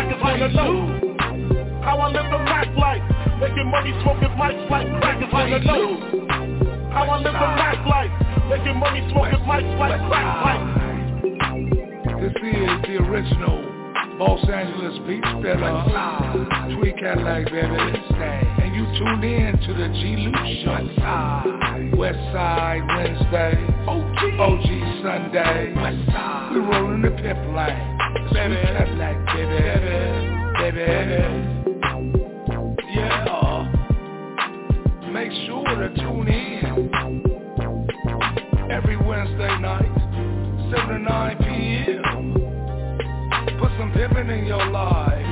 crackers wanna know how I live the Mac life, making money smoking mics like crackers wanna know how I live the Mac life, making money smoking mics like crack pipe. This is the original Los Angeles Beach Spiller, Tweet Cadillac, baby. And you tuned in to the G Luke Show. West Side Wednesday, OG Sunday. We rolling the pimp line, baby. Cadillac, baby. Yeah. Make sure to tune in every Wednesday night, 7 to 9 p.m. Put some pimpin' in your life.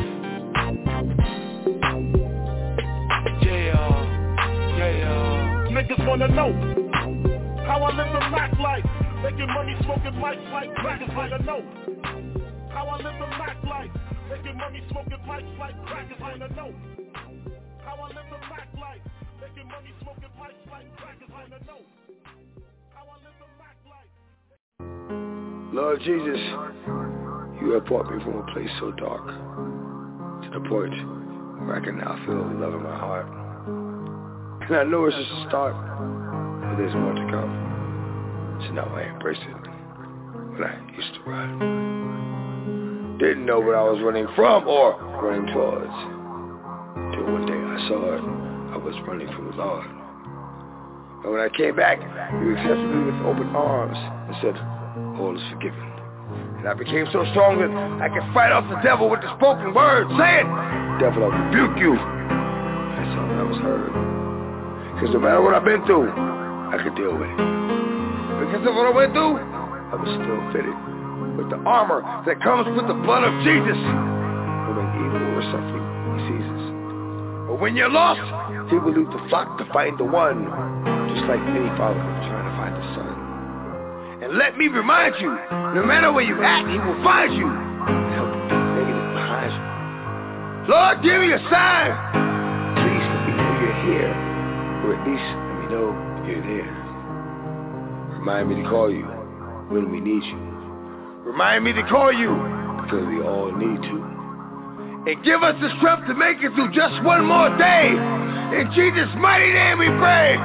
Yeah. Niggas wanna know how I live the Mac life, making money smoking mics like crackers wanna know how I live the Mac life, making money smoking mics like crackers wanna know how I live the Mac life, making money smoking mics like crackers wanna know how I live the Mac life. Lord Jesus, you have brought me from a place so dark to the point where I can now feel the love in my heart. And I know it's just a start, but there's more to come. So now I embrace it when I used to run. Didn't know what I was running from or running towards. Till one day I saw it, I was running from the Lord. And when I came back, you accepted me with open arms and said, all is forgiven. And I became so strong that I could fight off the devil with the spoken word. Say it! Devil, I rebuke you. That's all that was heard. Because no matter what I've been through, I could deal with it. Because of what I went through, I was still fitted with the armor that comes with the blood of Jesus. And when evil or suffering, he sees us. But when you're lost, he will leave the flock to find the one. Just like any father trying to find the son. And let me remind you, no matter where you at, he will find you and help you get negative behind you. Lord, give me a sign. Please let me know you're here, or at least let me know you're there. Remind me to call you when we need you. Remind me to call you because we all need to. And give us the strength to make it through just one more day. In Jesus' mighty name we pray.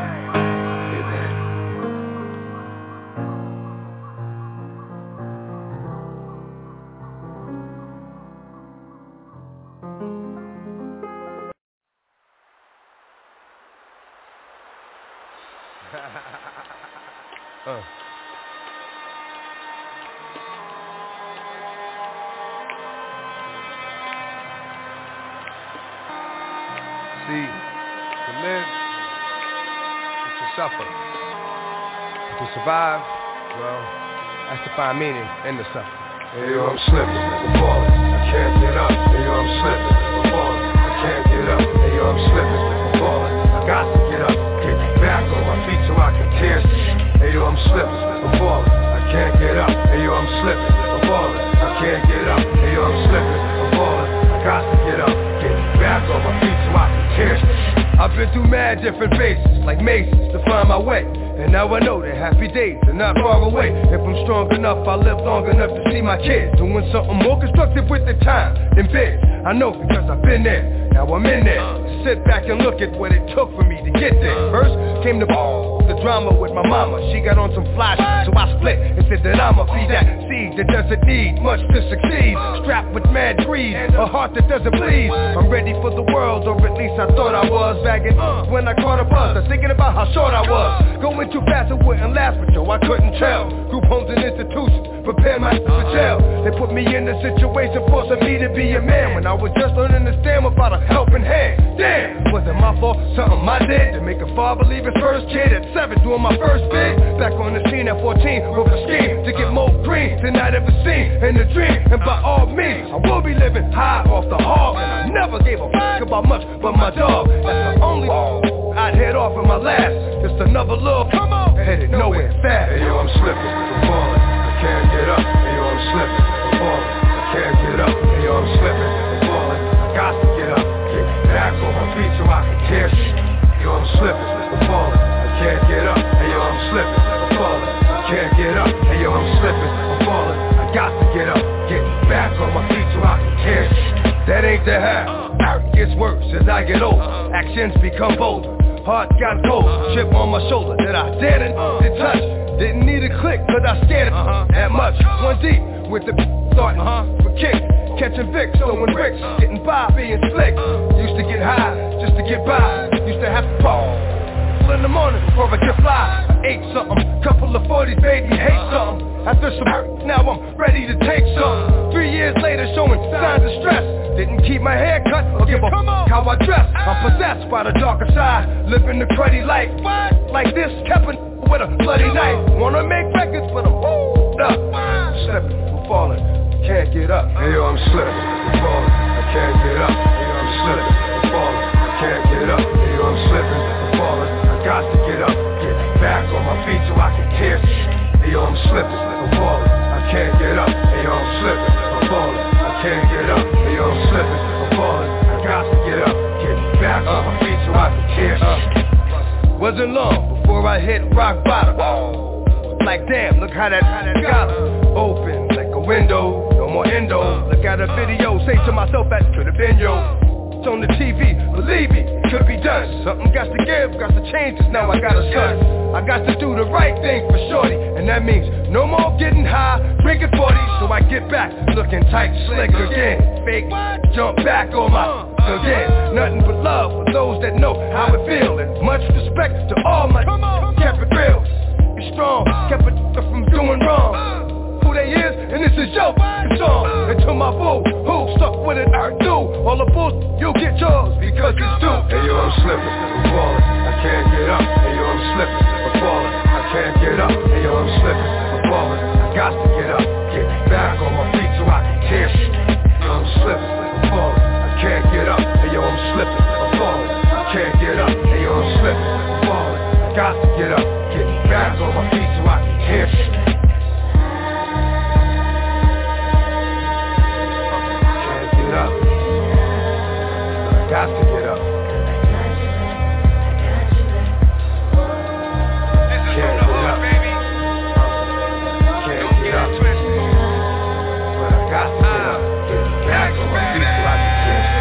See, to live is to suffer. To survive, well, that's to find meaning in the suffering. Hey yo, I'm slipping, I'm falling, I can't get up. Hey yo, I'm slipping, I'm falling, I can't get up. Hey yo, I'm slipping, I'm falling, I got to get up. Get back on my feet so I can tear. Hey yo, I'm slipping, I'm falling, I can't get up. Hey yo, I'm slipping, I'm falling, I can't get up. Hey yo, I'm slipping, I'm falling, I got to get up. Get back on my feet so I can tear. I've been through mad different phases, like mazes, to find my way. And now I know that happy days are not far away. If I'm strong enough, I'll live long enough to see my kids doing something more constructive with the time than biz. I know because I've been there, now I'm in there. Sit back and look at what it took for me to get there. First came the drama with my mama. She got on some fly shit, so I split and said that I'ma be that seed that doesn't need much to succeed. Strapped with mad greed, a heart that doesn't bleed. I'm ready for the world, or at least I thought I was. Bagging when I caught a buzz, I'm thinking about how short I was. Going too fast, it wouldn't last, but yo, I couldn't tell. Group homes and institutions prepare my for jail. They put me in a situation forcing me to be a man when I was just learning to stand without a helping hand. Damn, was it my fault? Something I did to make a father leave his first kid at 7 doing my first bid. Back on the scene at 14 with a scheme to get more green than I'd ever seen in a dream. And by all means, I will be living high off the hog. And I never gave a fuck about much but my dog. That's the only I'd head off in my last. Just another little come on, headed nowhere fast. Hey yo, I'm slipping, I'm falling, I can't get up. Hey yo, I'm slipping, I'm falling, I can't get up. Hey yo, I'm slipping, I'm falling, I got to get up. Get back on my feet so I can tear shit. Yo, I'm slipping, I'm falling, I can't get up. Hey yo, I'm slipping, I'm falling, I can't get up. Hey yo, I'm slipping, I'm falling, I got to get up. Get back on my feet so I can tear shit. ain't the half. It gets worse as I get older. Actions become bolder. Heart got cold. Chip on my shoulder that I didn't touch. Didn't need a click, cause I scared it that much. One deep with the starting for kick. Catching Vicks, throwing bricks, getting by, being slick. Used to get high, just to get by. Used to have to fall in the morning before I could fly. I ate something, couple of 40s made me hate something. After some now I'm ready to take something. 3 years later showing signs of stress. Didn't keep my hair cut or give a how I dress. I'm possessed by the darker side, living the cruddy life. Like this, kept with a bloody knife. Wanna make records, but I'm up. Slipping, I'm falling, can't get up. Hey yo, I'm slipping, I'm falling, I can't get up. Hey yo, I'm slipping, I'm falling, I can't get up. Hey yo, I'm slipping, I'm falling, I got to get up. Get back on my feet so I can tear. Hey yo, I'm slipping, I'm falling, I can't get up. Hey yo, I'm slipping, I'm falling, I can't get up. Hey yo, I'm slipping, I'm falling, I got to get up. Get back on my feet so I can tear. Wasn't long before I hit rock bottom. Like damn, look how that got open like a window, no more endo. Look at a video, say to myself that could have been yo. It's on the TV, believe me, it could be done. Something got to give, got to change, 'cause now I got a son. I got to do the right thing for shorty, and that means no more getting high, drinking 40. So I get back, looking tight, slick again. Fake, jump back on my again. Nothing but love for those that know how it feel, and much respect to all my kept it real. Be strong, kept it from doing wrong. Who they is, and this is your song. And to my boo, who stuck with it, I do. All the bulls, you'll get yours, because it's due. Hey yo, I'm slipping, I'm falling, I can't get up. Hey yo, I'm slipping, I'm falling, I can't get up. Hey yo, I'm slipping, I'm falling, I got to get up. Get back on my feet so I can tear. Hey yo, I'm slipping, I'm falling, I can't get up. Hey yo, I'm slipping, I'm falling, I can't get up. Hey yo, I'm slipping, I'm falling, I got to get up. Get back on my feet so I can tear. Up. I got to get up. Can't get up. Can't get up. But I got to get up. Get back on my feet so I can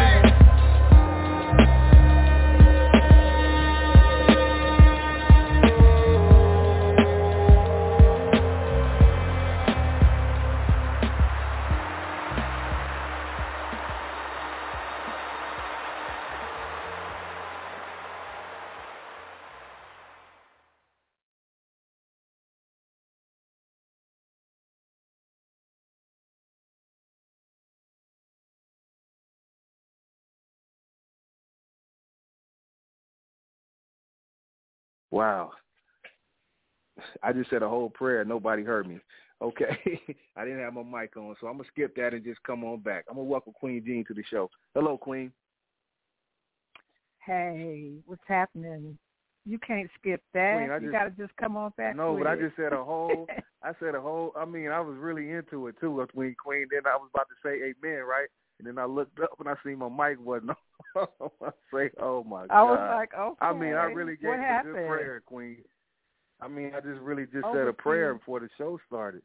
Wow. I just said a whole prayer. Nobody heard me. Okay. I didn't have my mic on, so I'm going to skip that and just come on back. I'm going to welcome Queen Jean to the show. Hello, Queen. Hey, what's happening? You can't skip that. Queen, you got to just come on back. No, but I just said a whole, I mean, I was really into it, too, Queen. Then I was about to say amen, right? And then I looked up and I seen my mic wasn't on. I say, oh, my God. I was like, okay. I mean, I really gave a good prayer, Queen. I mean, I just really said a prayer before the show started.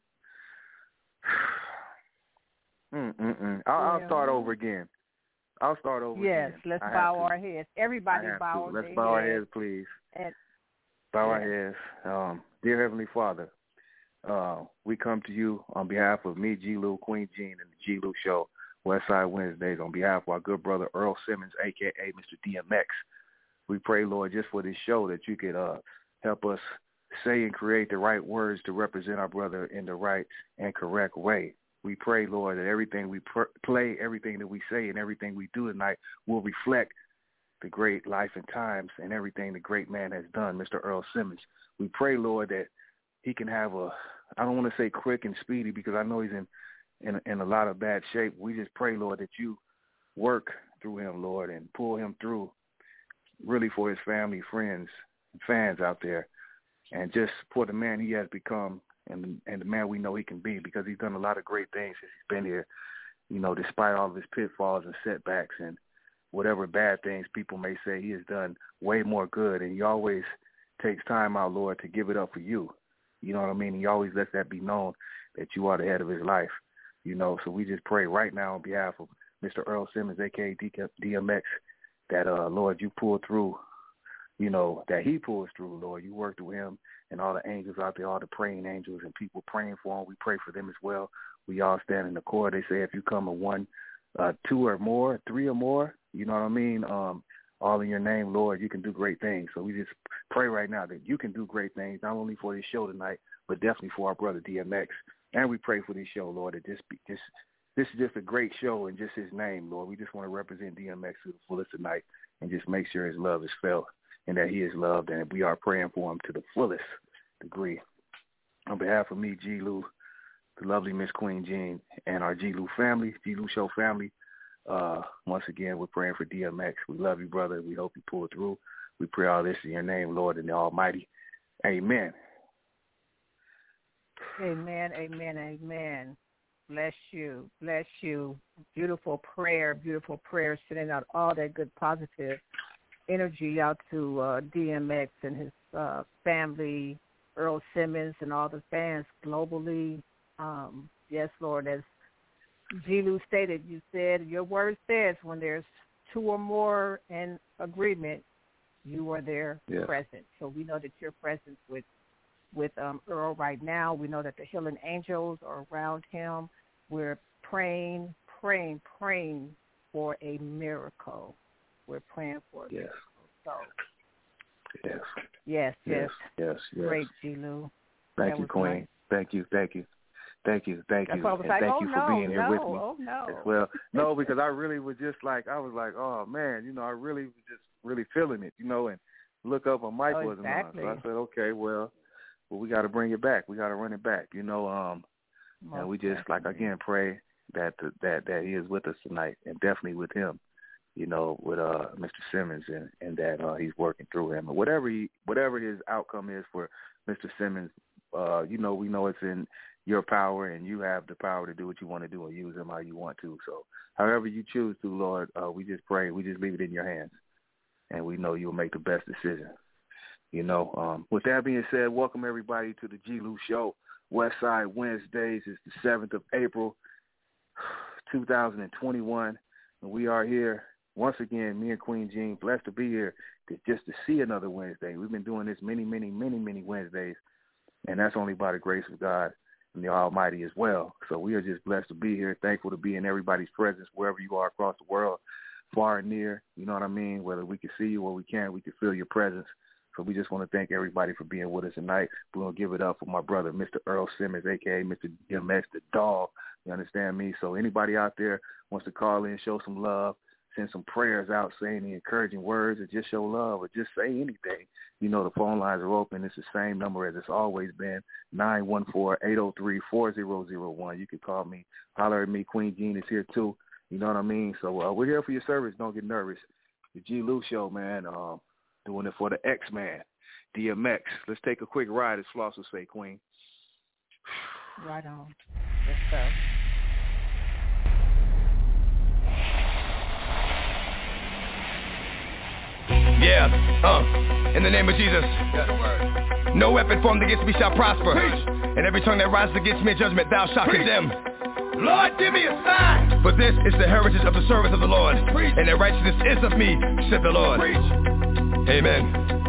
I'll start over again. I'll start over again. Yes, let's bow our heads. Everybody bow their heads. Let's bow our heads, please. Bow our heads. Dear Heavenly Father, we come to you on behalf of me, G. Lou, Queen Jean, and the G. Lou Show, Westside Wednesdays, on behalf of our good brother Earl Simmons, a.k.a. Mr. DMX. We pray, Lord, just for this show that you could help us say and create the right words to represent our brother in the right and correct way. We pray, Lord, that everything we play, everything that we say, and everything we do tonight will reflect the great life and times and everything the great man has done, Mr. Earl Simmons. We pray, Lord, that he can have I don't want to say quick and speedy because I know he's in a lot of bad shape. We just pray, Lord, that you work through him, Lord, and pull him through really for his family, friends, and fans out there, and just for the man he has become and the man we know he can be, because he's done a lot of great things since he's been here, you know, despite all of his pitfalls and setbacks and whatever bad things people may say. He has done way more good, and he always takes time out, Lord, to give it up for you. You know what I mean? He always lets that be known that you are the head of his life, you know. So we just pray right now on behalf of Mr. Earl Simmons, a.k.a. DMX, that, Lord, you pulled through, that he pulls through, Lord. You work through him and all the angels out there, all the praying angels and people praying for him. We pray for them as well. We all stand in the accord. They say if you come in 1, 2 or more, 3 or more, you know what I mean, all in your name, Lord, you can do great things. So we just pray right now that you can do great things, not only for this show tonight, but definitely for our brother DMX. And we pray for this show, Lord, that this is just a great show in just his name, Lord. We just want to represent DMX to the fullest tonight and just make sure his love is felt and that he is loved, and we are praying for him to the fullest degree. On behalf of me, G. Lou, the lovely Miss Queen Jean, and our G. Lou family, G. Lou Show family, once again, we're praying for DMX. We love you, brother. We hope you pull through. We pray all this in your name, Lord, and the Almighty. Amen. Amen, amen, amen. Bless you, bless you. Beautiful prayer, sending out all that good positive energy out to DMX and his family, Earl Simmons, and all the fans globally. Yes, Lord, as G. Lou stated, you said, your word says when there's 2 or more in agreement, you are there present. So we know that you're present with Earl right now. We know that the healing angels are around him. We're praying for a miracle. We're praying for a miracle. So, yes. Great, G. Lou. Thank you, Queen. Nice. Thank you. And thank you for being here with me as well. No, because I really was just like, oh, man, I really was just really feeling it, and look up on Mike wasn't on. So I said, okay, well, we got to bring it back. We got to run it back, and we just, again, pray that he is with us tonight and definitely with him, with Mr. Simmons and that he's working through him. And whatever his outcome is for Mr. Simmons, we know it's in your power, and you have the power to do what you want to do and use him how you want to. So however you choose to, Lord, we just pray. We just leave it in your hands, and we know you'll make the best decision. With that being said, welcome everybody to the G. Lou Show. Westside Wednesdays is the 7th of April, 2021, and we are here once again, me and Queen Jean, blessed to be here just to see another Wednesday. We've been doing this many Wednesdays, and that's only by the grace of God and the Almighty as well. So we are just blessed to be here, thankful to be in everybody's presence wherever you are across the world, far and near, you know what I mean? Whether we can see you or we can feel your presence. So we just want to thank everybody for being with us tonight. We're going to give it up for my brother, Mr. Earl Simmons, a.k.a. Mr. DMX, the dog. You understand me? So anybody out there wants to call in, show some love, send some prayers out, saying the encouraging words, or just show love, or just say anything. The phone lines are open. It's the same number as it's always been, 914-803-4001. You can call me, holler at me. Queen Jean is here too. You know what I mean? So we're here for your service. Don't get nervous. The G. Lou Show, man, doing it for the X-Man, DMX. Let's take a quick ride, as Floss would say, Queen. Right on. Let's go. In the name of Jesus, no weapon formed against me shall prosper, and every tongue that rises against me in judgment thou shalt condemn. Lord, give me a sign, for this is the heritage of the servants of the Lord, and their righteousness is of me, said the Lord. Amen.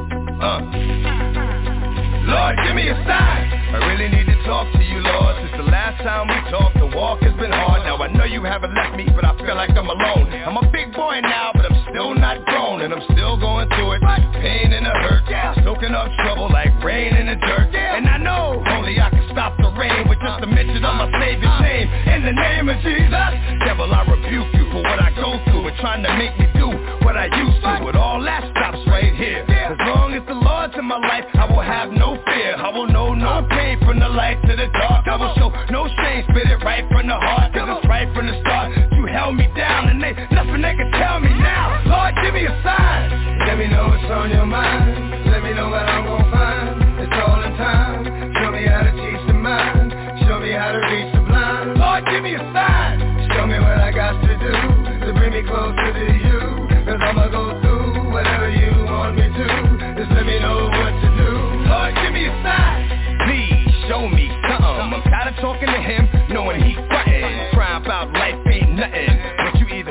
Lord, give me a sign. I really need to talk to you, Lord. Since the last time we talked, the walk has been hard. Now I know you haven't left me, but I feel like I'm alone. I'm a big boy now, but I'm still not grown, and I'm still going through it. Pain and a hurt, soaking up trouble like rain in the dirt. And I know only I can stop the rain with just a mention of my Savior's name. In the name of Jesus, devil, I rebuke you for what I go through and trying to make me do what I used to. But all that stops right here. As long as the Lord's in my life, I will have no fear. I will know no pain from the light to the dark. I will show no shame, spit it right from the heart, cause it's right from the start. You held me down and nothing they can tell me now. Lord, give me a sign. Let me know what's on your mind. Let me know what I'm gonna find. It's all in time. Show me how to teach the mind. Show me how to reach the blind. Lord, give me a sign. Show me what I got to do to bring me closer to you. Cause I'ma go through whatever you want me to. Just let me know what to do. Lord, give me a sign. Please show me something. I'm tired of talking to him, knowing he's frontin'. Crying about life ain't nothing, but you either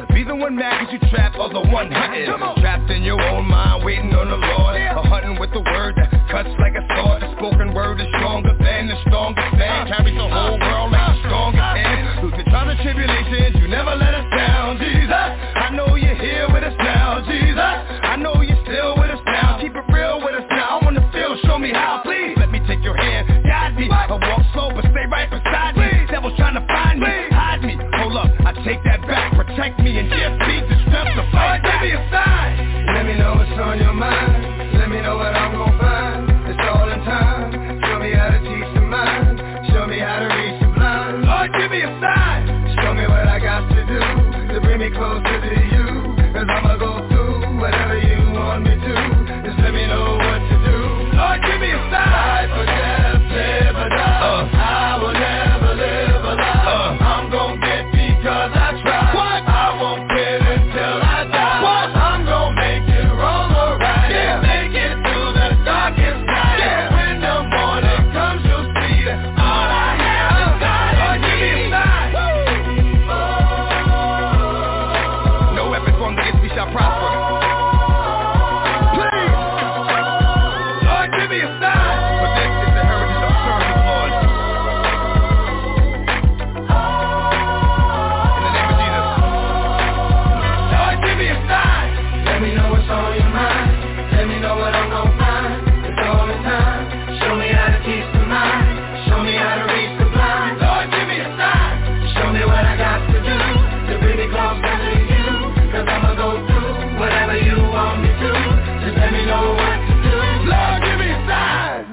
one mad cause you trapped, other one hunting. Trapped in your own mind, waiting on the Lord. Or hunting with the word that cuts like a sword. The spoken word is stronger than the strongest man. Carries the whole world like the strongest hand. Through the trials and tribulations, you never let us down, Jesus. I know you're here with us now, Jesus. I know you're still with us now. Keep it real with us now. I wanna feel, show me how, please. Let me take your hand, guide me. I walk slow, but stay right beside me. Devil's trying to find me, hide me. Hold up, I take that back. Protect me and give me the strength to fight. Give me a sign. Let me know what's on your mind. Let me know what I'm gon' find. It's all in time. Show me how to teach the mind. Show me how to reach the blind. Lord, give me a sign. Show me what I got to do to bring me closer to you. Cause I'ma go through whatever you want me to. Just let me know what to do. Lord, give me a sign. I forget, live or die. I will never live a lie. I'm gon' get because I try. What? I won't quit until I die. What? I'm gon' make it wrong or right. Yeah. Make it through the darkest night. Yeah. When the morning comes, you'll see that all I have is God. Lord, give me a sign. No weapon formed against me shall prosper. Please. Lord, give me a sign. For this is the heritage of serving, Lord. In the name of Jesus. Lord, give me a sign. Let me know what's on your mind. Let me know what I'm gon' find. It's all in time. Show me how to teach the mind. Show me how to reach the blind. Lord, give me a sign. Show me what I got to do to bring me closer to you. Cause I'ma go through whatever you want me to. Just let me know what to do. Lord, give me a sign.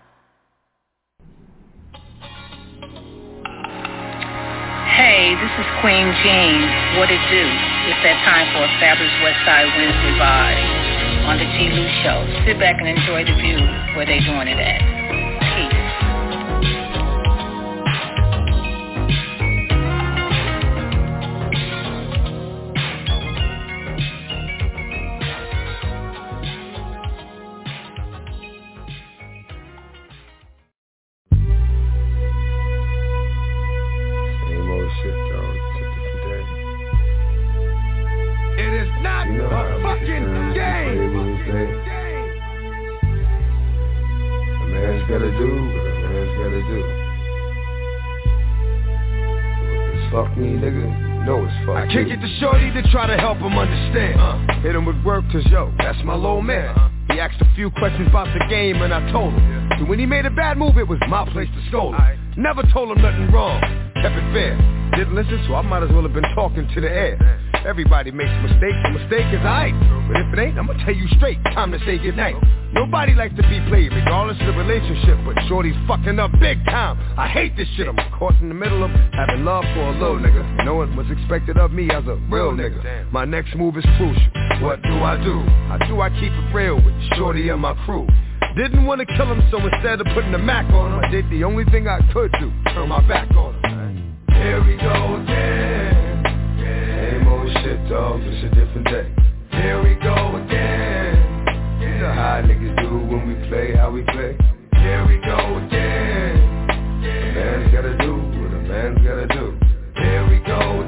Hey, this is Queen Jean. What it do? It's that time for a fabulous Westside Wednesday vibe on the G. Lou Show. Sit back and enjoy the view where they doing it at. Peace. Same old shit, dog. It's a different day. It is not You know a how fucking we game. A man's gotta do what a man's gotta do. If it's fuck me, nigga, you know it's fuck I me. kick it to Shorty to try to help him understand. Hit him with work cause yo, that's my little man. He asked a few questions about the game and I told him. So when he made a bad move, it was my place to scold him. Never told him nothing wrong, kept it fair. Didn't listen, so I might as well have been talking to the air. Everybody makes mistakes, a mistake is aight. But if it ain't, I'ma tell you straight, time to say goodnight. Nobody likes to be played, regardless of the relationship, but Shorty's fucking up big time. I hate this shit, I'm caught in the middle of having love for a little nigga, knowing what's expected of me as a real nigga. My next move is crucial, what do? How do I keep it real with Shorty and my crew? Didn't want to kill him, so instead of putting the Mac on him, I did the only thing I could do, turn my back on him. Here we go again. Same old shit, dog. It's a different day. Here we go again. You know how niggas do when we play, how we play. Here we go again. A man's gotta do what a man's gotta do. Here we go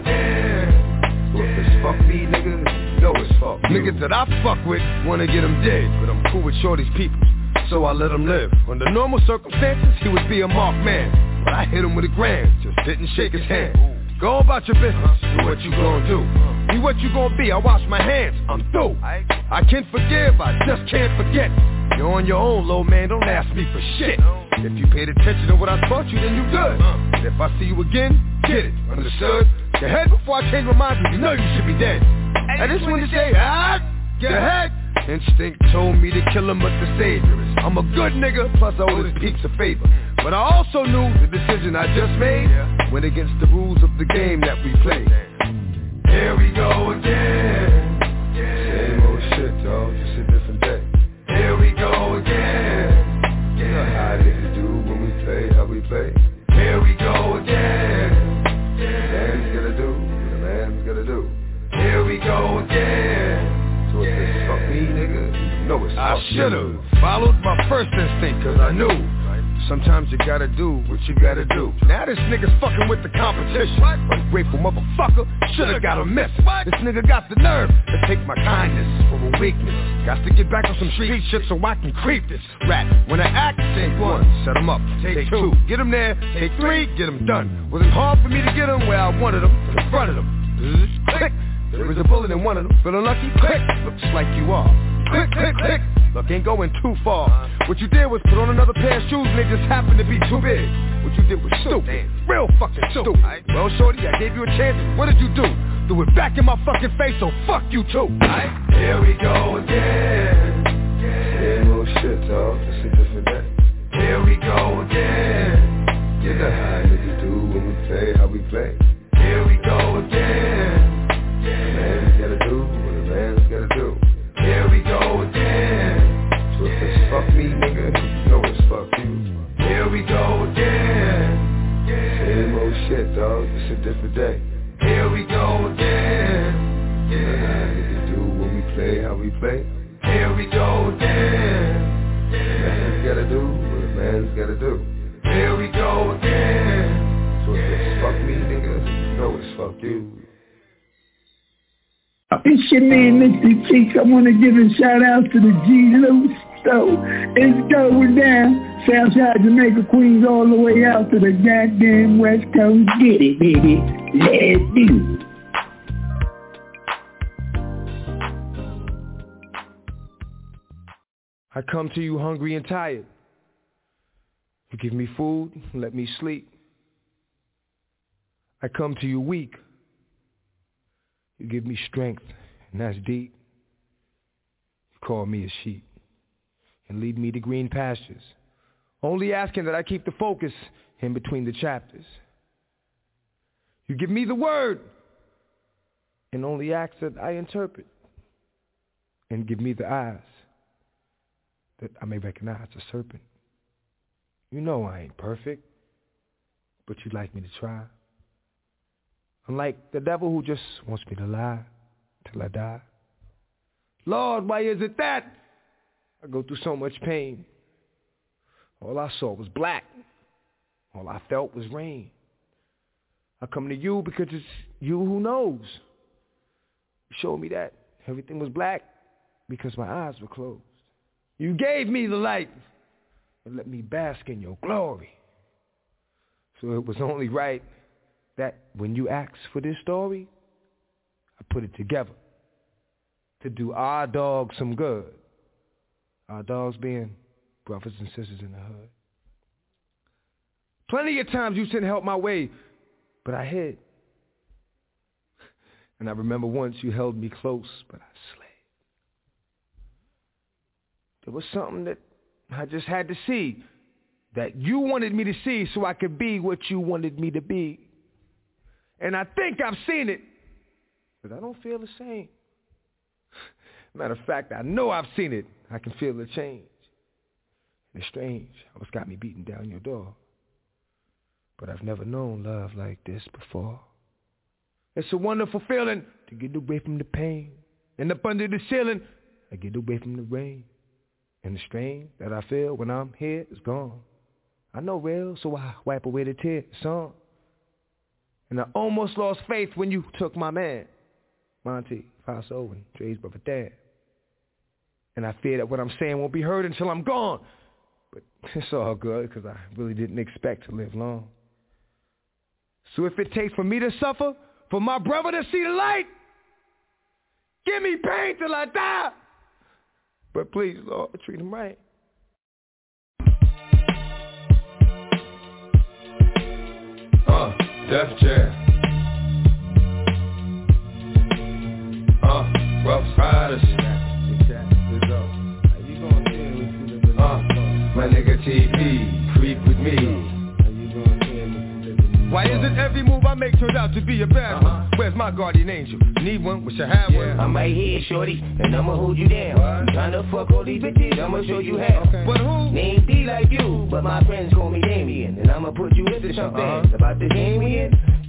again. So if it's fuck me, nigga, you know it's fuck you. Niggas that I fuck with wanna get him dead, but I'm cool with Shorty's people, so I let him live. Under normal circumstances, he would be a marked man, but I hit him with a grand, just didn't shake his hand. Go about your business, do what you gon' do. Be what you gon' be, I wash my hands, I'm through. I can forgive, I just can't forget. You're on your own, little man, don't ask me for shit. If you paid attention to what I taught you, then you good. And if I see you again, get it, understood? Your head before I change my mind, you know you should be dead. I just wanted to say, get ahead. Instinct told me to kill him, but the savior is I'm a good nigga, plus I owe his peeps a favor. But I also knew the decision I just made went against the rules of the game that we played. Here we go again. Same old shit, dog. Just a different day. Here we go again. You know how niggas do when we play, how we play. Here we go again. A man's gotta do what a man's gotta do. Here we go again. So if it's fuck me, nigga, you know it's fuck I should've followed my first instinct, cause I knew Sometimes you gotta do what you gotta do. Now this nigga's fucking with the competition. Ungrateful motherfucker, should've got a message. This nigga got the nerve to take my kindness for a weakness. Got to get back on some street shit so I can creep this rap. When I act, take one, set him up. Take two, get him there. Take three, get him done. Wasn't hard for me to get him where I wanted him, in front of them. Click, there was a bullet in one of them. Feeling lucky? Click, looks like you are. Click, click, click. Look, ain't going too far. What you did was put on another pair of shoes and they just happened to be too big. What you did was stupid, real fucking stupid. Well, shorty, I gave you a chance. What did you do? Threw it back in my fucking face, so fuck you too. Here we go again. Same old shit, dog. It's a different day. Here we go again. You know how niggas do when we play, how we play. Here we go again. Man's gotta do what a man's gotta do. Here we go again. So if it's fuck me, nigga, you know it's fuck you. Here we go again. Same old shit, dog, it's a different day. Here we go again. You know how niggas do when we play, how we play. Here we go again. Man's gotta do what a man's gotta do. Here we go again. So if it's fuck me, nigga, you know it's fuck you. It's your man, Mr. Cheeks. I want to give a shout out to the G Loose. So it's going down. Southside Jamaica, Queens, all the way out to the goddamn West Coast. Get it, baby. Let's do it. I come to you hungry and tired. You give me food, let me sleep. I come to you weak. You give me strength, and that's deep. You call me a sheep and lead me to green pastures, only asking that I keep the focus in between the chapters. You give me the word and only ask that I interpret, and give me the eyes that I may recognize a serpent. You know I ain't perfect, but you'd like me to try. Unlike the devil who just wants me to lie till I die. Lord, why is it that I go through so much pain? All I saw was black. All I felt was rain. I come to you because it's you who knows. You showed me that everything was black because my eyes were closed. You gave me the light and let me bask in your glory. So it was only right that when you asked for this story, I put it together to do our dogs some good. Our dogs being brothers and sisters in the hood. Plenty of times you sent help my way, but I hid. And I remember once you held me close, but I slid. There was something that I just had to see, that you wanted me to see so I could be what you wanted me to be. And I think I've seen it, but I don't feel the same. Matter of fact, I know I've seen it. I can feel the change. And it's strange how it's got me beating down your door. But I've never known love like this before. It's a wonderful feeling to get away from the pain. And up under the ceiling, I get away from the rain. And the strain that I feel when I'm here is gone. I know real, so I wipe away the tears. It's on. And I almost lost faith when you took my man, Monty, Faso, and Dre's brother Dan. And I fear that what I'm saying won't be heard until I'm gone. But it's all good, because I really didn't expect to live long. So if it takes for me to suffer, for my brother to see the light, give me pain till I die. But please, Lord, treat him right. Def Jam. Rough Riders. My nigga TP, creep with me. Why is it every move I make turns out to be a bad one? Where's my guardian angel? Need one? Wish I had one. I'm right here, shorty, and I'ma hold you down. You tryna fuck all these bitches, I'ma show you how. But who? Name D like you, but my friends call me Damien, and I'ma put you into some things. About the game we in,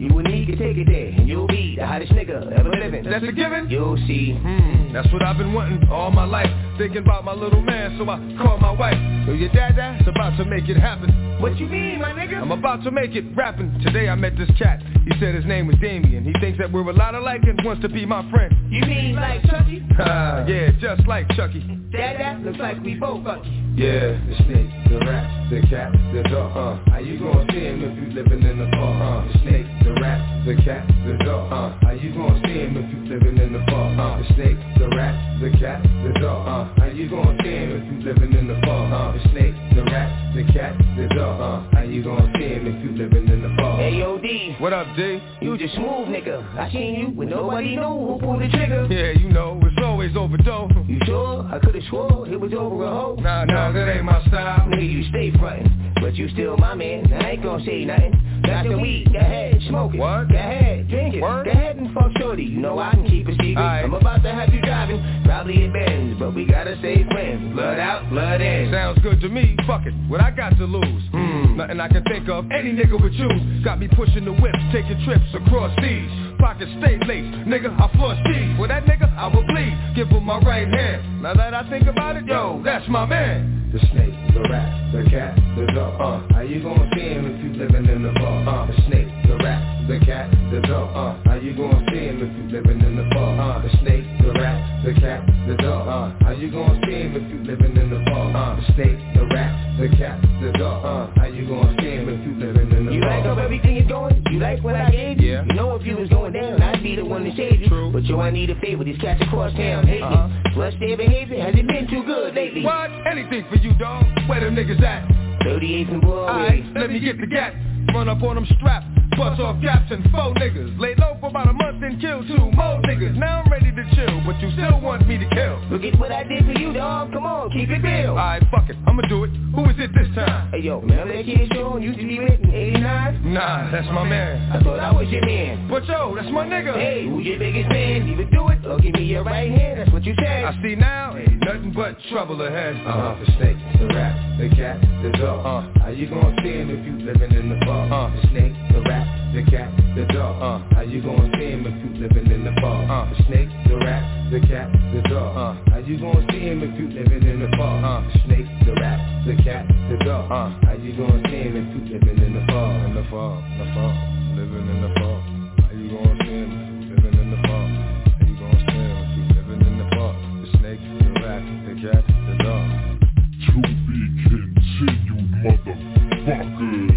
You and me can take it there, and you'll be the hottest nigga ever living. That's a given? You'll see. That's what I've been wanting all my life. Thinking about my little man, so I call my wife. So your dad, about to make it happen. What you mean, my nigga? I'm about to make it rapping. Today I met this cat. He said his name was Damien. He thinks that we're a lot alike and wants to be my friend. You mean like Chucky? Yeah, just like Chucky. Dad, looks like we both lucky. Yeah, the snake, the rat, the cat, the dog. How you gonna see him if you living in the park? The snake, the rat, the cat, the dog. How you gonna see him if you living in the park? The snake, the rat, the cat, the dog. How you gonna see him if you living in the park? The snake, the rat, the cat, the dog. How you gonna see him if you living in the park? Hey, yo, D. What up, D? You just smooth, nigga. I seen you when nobody knew who pulled the trigger. Yeah, you know, it's always over dough. You sure? I could've swore it was over a hoe. Nah, that ain't my style. Nigga, you stay frontin', but you still my man. I ain't gon' say nothing. Got the weed, go ahead, smoke it. What? Go ahead, drink it. Word? Go ahead and fuck shorty. You know I can keep a secret. Aye. I'm about to have you driving, probably in Benz, but we gotta stay friends. Blood out, blood in. Sounds good to me. Fuck it. What I got to lose? Nothing I can think of. Any nigga would choose. Got me pushing the whip, taking trips across seas. Pockets stay laced, nigga, I floss G's. For that nigga, I will bleed. Give him my right hand. Now that I think about it, yo, that's my man. The snake, the rat, the cat, the dog. How you gonna see him if you living in the park? The snake, the rat, the cat, the dog. How you gonna see him if you living in the park? The snake, the rat, the cat, the dog. How you gonna see him if you living in the park? The snake, the rat, the cat, the dog. How you gonna see him if you living in the park? You like how everything is going? You like what I gave you? Yeah. You know if you was going down, I'd be the one to save you. True. But yo, I need a favor. These cats across town hate me. Plus their behavior hasn't been too good lately. What? Anything for you, dog. Where them niggas at? 38th and Broadway. Alright, let me get the gat. Run up on them strapped. Bust off gaps and 4 niggas. Laid low for about a month and killed 2 more niggas. Now I'm ready to chill, but you still want me to kill. Look at what I did for you, dog. Come on, keep it real. Alright, fuck it. I'ma do it. Who is it this time? Hey, yo, remember that kid Sean used to be with in 89? Nah, that's my man. I thought I was your man. But yo, that's my nigga. Hey, who's your biggest fan? Either do it or give me your right hand. That's what you said. I see now, ain't nothing but trouble ahead. The snake, the rat, the cat, the dog. How you gonna see him if you living in the park? The snake, the rat, the cat, the dog. How you gonna see him if you living in the park? The snake, the rat, the cat, the dog. How you gonna see him if you living in the park? The snake, the rat, the cat, the dog. How you gonna see him if you living in the park? In the fall, living in the fall. How you gonna see him if you living in the fall? How you gonna see him if you living in the fall? The snake, the rat, the cat, the dog. To be continued, motherfuckers.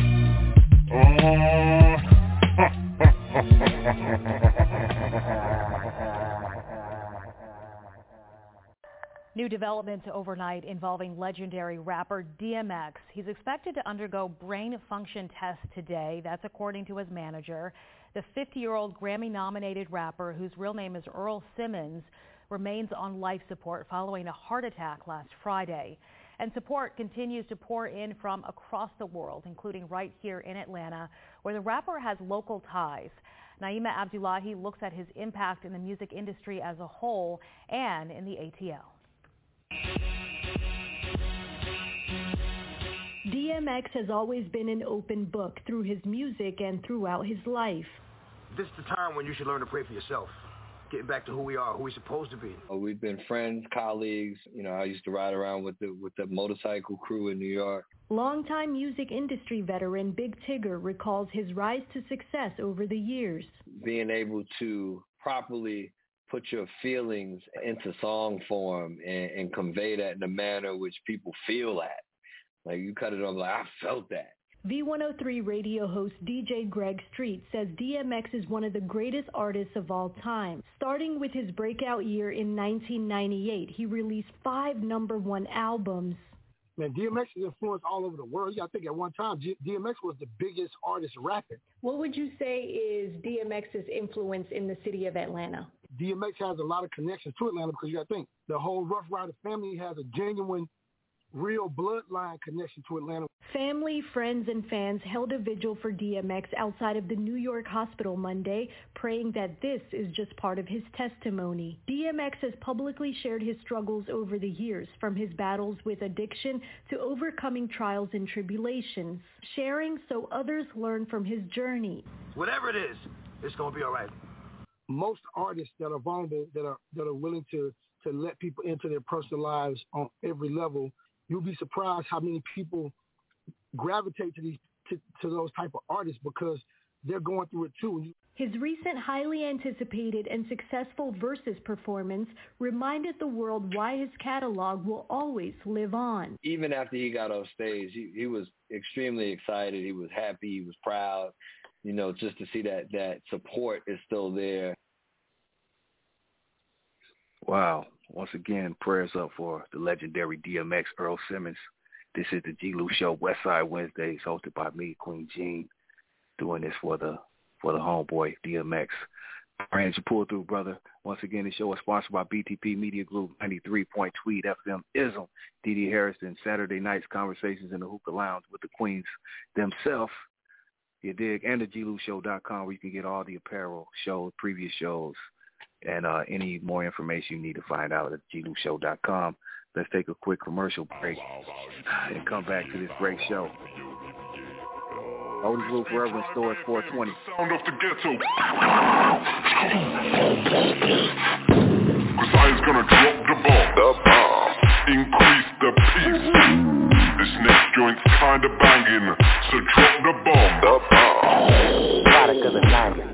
New developments overnight involving legendary rapper DMX. He's expected to undergo brain function tests today. That's according to his manager. The 50-year-old Grammy-nominated rapper, whose real name is Earl Simmons, remains on life support following a heart attack last Friday. And support continues to pour in from across the world, including right here in Atlanta, where the rapper has local ties. Naima Abdullahi looks at his impact in the music industry as a whole and in the ATL. DMX has always been an open book through his music and throughout his life. This is the time when you should learn to pray for yourself. Getting back to who we are, who we're supposed to be. We've been friends, colleagues. You know, I used to ride around with the motorcycle crew in New York. Longtime music industry veteran Big Tigger recalls his rise to success over the years. Being able to properly put your feelings into song form and convey that in a manner which people feel that. Like, you cut it off like, I felt that. V103 radio host DJ Greg Street says DMX is one of the greatest artists of all time. Starting with his breakout year in 1998, he released 5 #1 albums. Man, DMX is influenced all over the world. You got to think at one time, DMX was the biggest artist rapping. What would you say is DMX's influence in the city of Atlanta? DMX has a lot of connections to Atlanta because you got to think, the whole Rough Rider family has a genuine real bloodline connection to Atlanta. Family, friends, and fans held a vigil for DMX outside of the New York hospital Monday, praying that this is just part of his testimony. DMX has publicly shared his struggles over the years, from his battles with addiction to overcoming trials and tribulations, sharing so others learn from his journey. Whatever it is, it's going to be all right. Most artists that are vulnerable, that are willing to let people into their personal lives on every level, you'll be surprised how many people gravitate to those type of artists because they're going through it too. His recent highly anticipated and successful Versus performance reminded the world why his catalog will always live on. Even after he got off stage, he was extremely excited. He was happy. He was proud. You know, just to see that support is still there. Wow. Once again, prayers up for the legendary DMX, Earl Simmons. This is the G. Lou Show, Westside Wednesdays, hosted by me, Queen Jean, doing this for the homeboy, DMX. Praying you pull through, brother. Once again, the show is sponsored by BTP Media Group, 93.3 FM Ism, D.D. Harrison, Saturday nights conversations in the hookah lounge with the queens themselves. You dig? And the GLouShow.com, where you can get all the apparel, shows, previous shows, and any more information you need to find out at GLouShow.com. Let's take a quick commercial break and come back to this great show. Otis Blue Forever in stores 420. Sound of the ghetto. Cause I is gonna drop the bomb. Increase the pace. This next joint's kinda banging, so drop the bomb. Product of the 90s.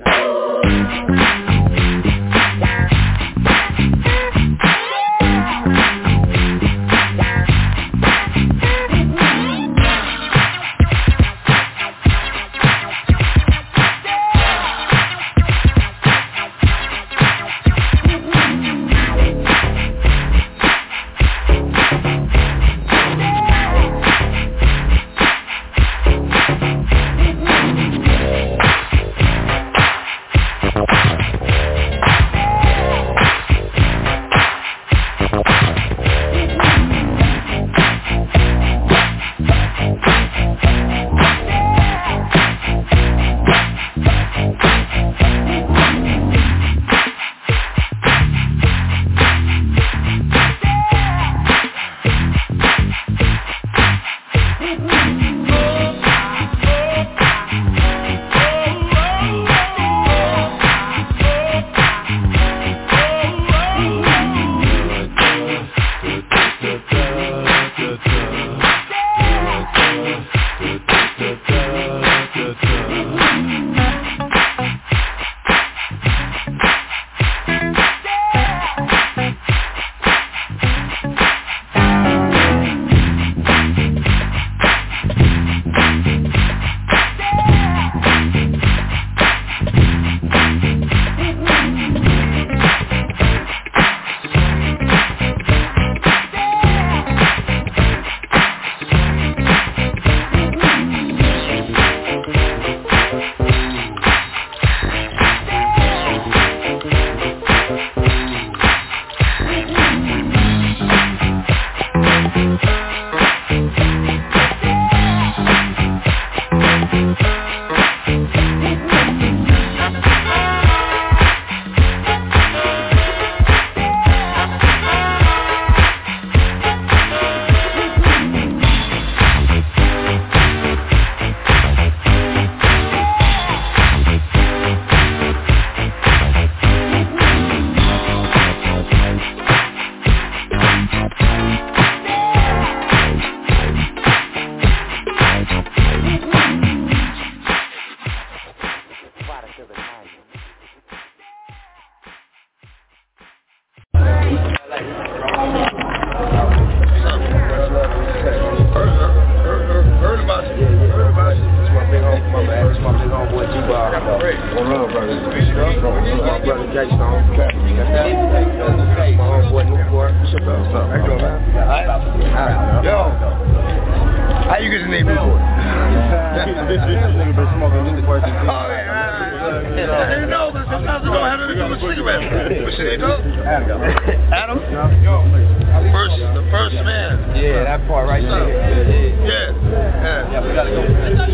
What's his name? Adam? The first man. Yeah, that part right there. Yeah, we gotta go.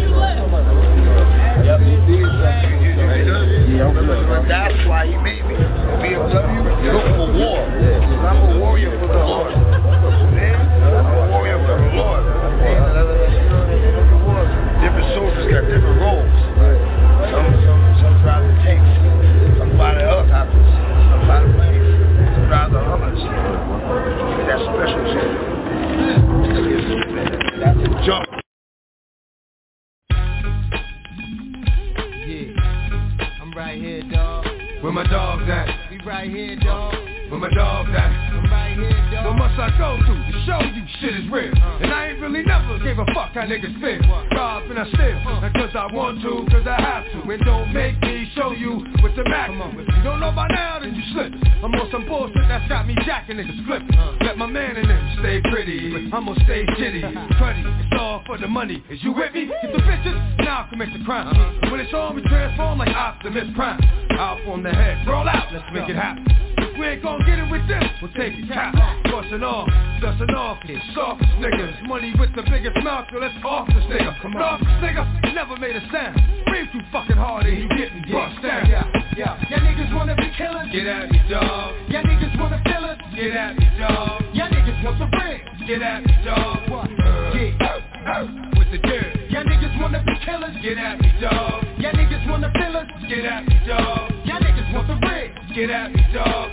Yep. That's why he made me. BMW, look for war. I'm a warrior for the Lord. I'm a warrior for the Lord. Different soldiers got different roles. Some drive the tanks, some fly the helicopters, some fly the planes, some drive the Hummers. Give me that special shit. That's a jump. Right here, dog. Where my dogs at? We right here, dog. Where my dogs at? I'm right here, dog. What must I go through to show you shit is real? And I ain't really never gave a fuck how niggas feel. Rob and I steal, not cause I want to, cause I have to. And don't make me show you with the Mac. If you don't know by now, then you slip. I'm on some bullshit that's got me jacking niggas flipping. Let my man in them stay pretty, I'ma stay jitty. Cruddy, it's all for the money. Is you with me? Get the bitches, now I commit the crime. When it's on, we transform like Optimus Prime. Out on the head, roll out, let's make it happen. If we ain't gon' get it with this, we'll take it cap. Bustin' off, dustin' off, softest niggas. Money with the biggest mouth, so let's off this nigga. Come off this nigga, never made a sound. Breathe too fucking hard and you getting bust down. Y'all niggas wanna be killers? Get at me, dawg. Y'all niggas wanna fill us? Get at me, dawg. Y'all niggas want the bread? Get at me, dawg. With the dirt. Y'all niggas wanna be killers? Get at me, dawg. Y'all niggas wanna fill us? Get at me, dawg. Y'all niggas want the bread? Get at me, dawg.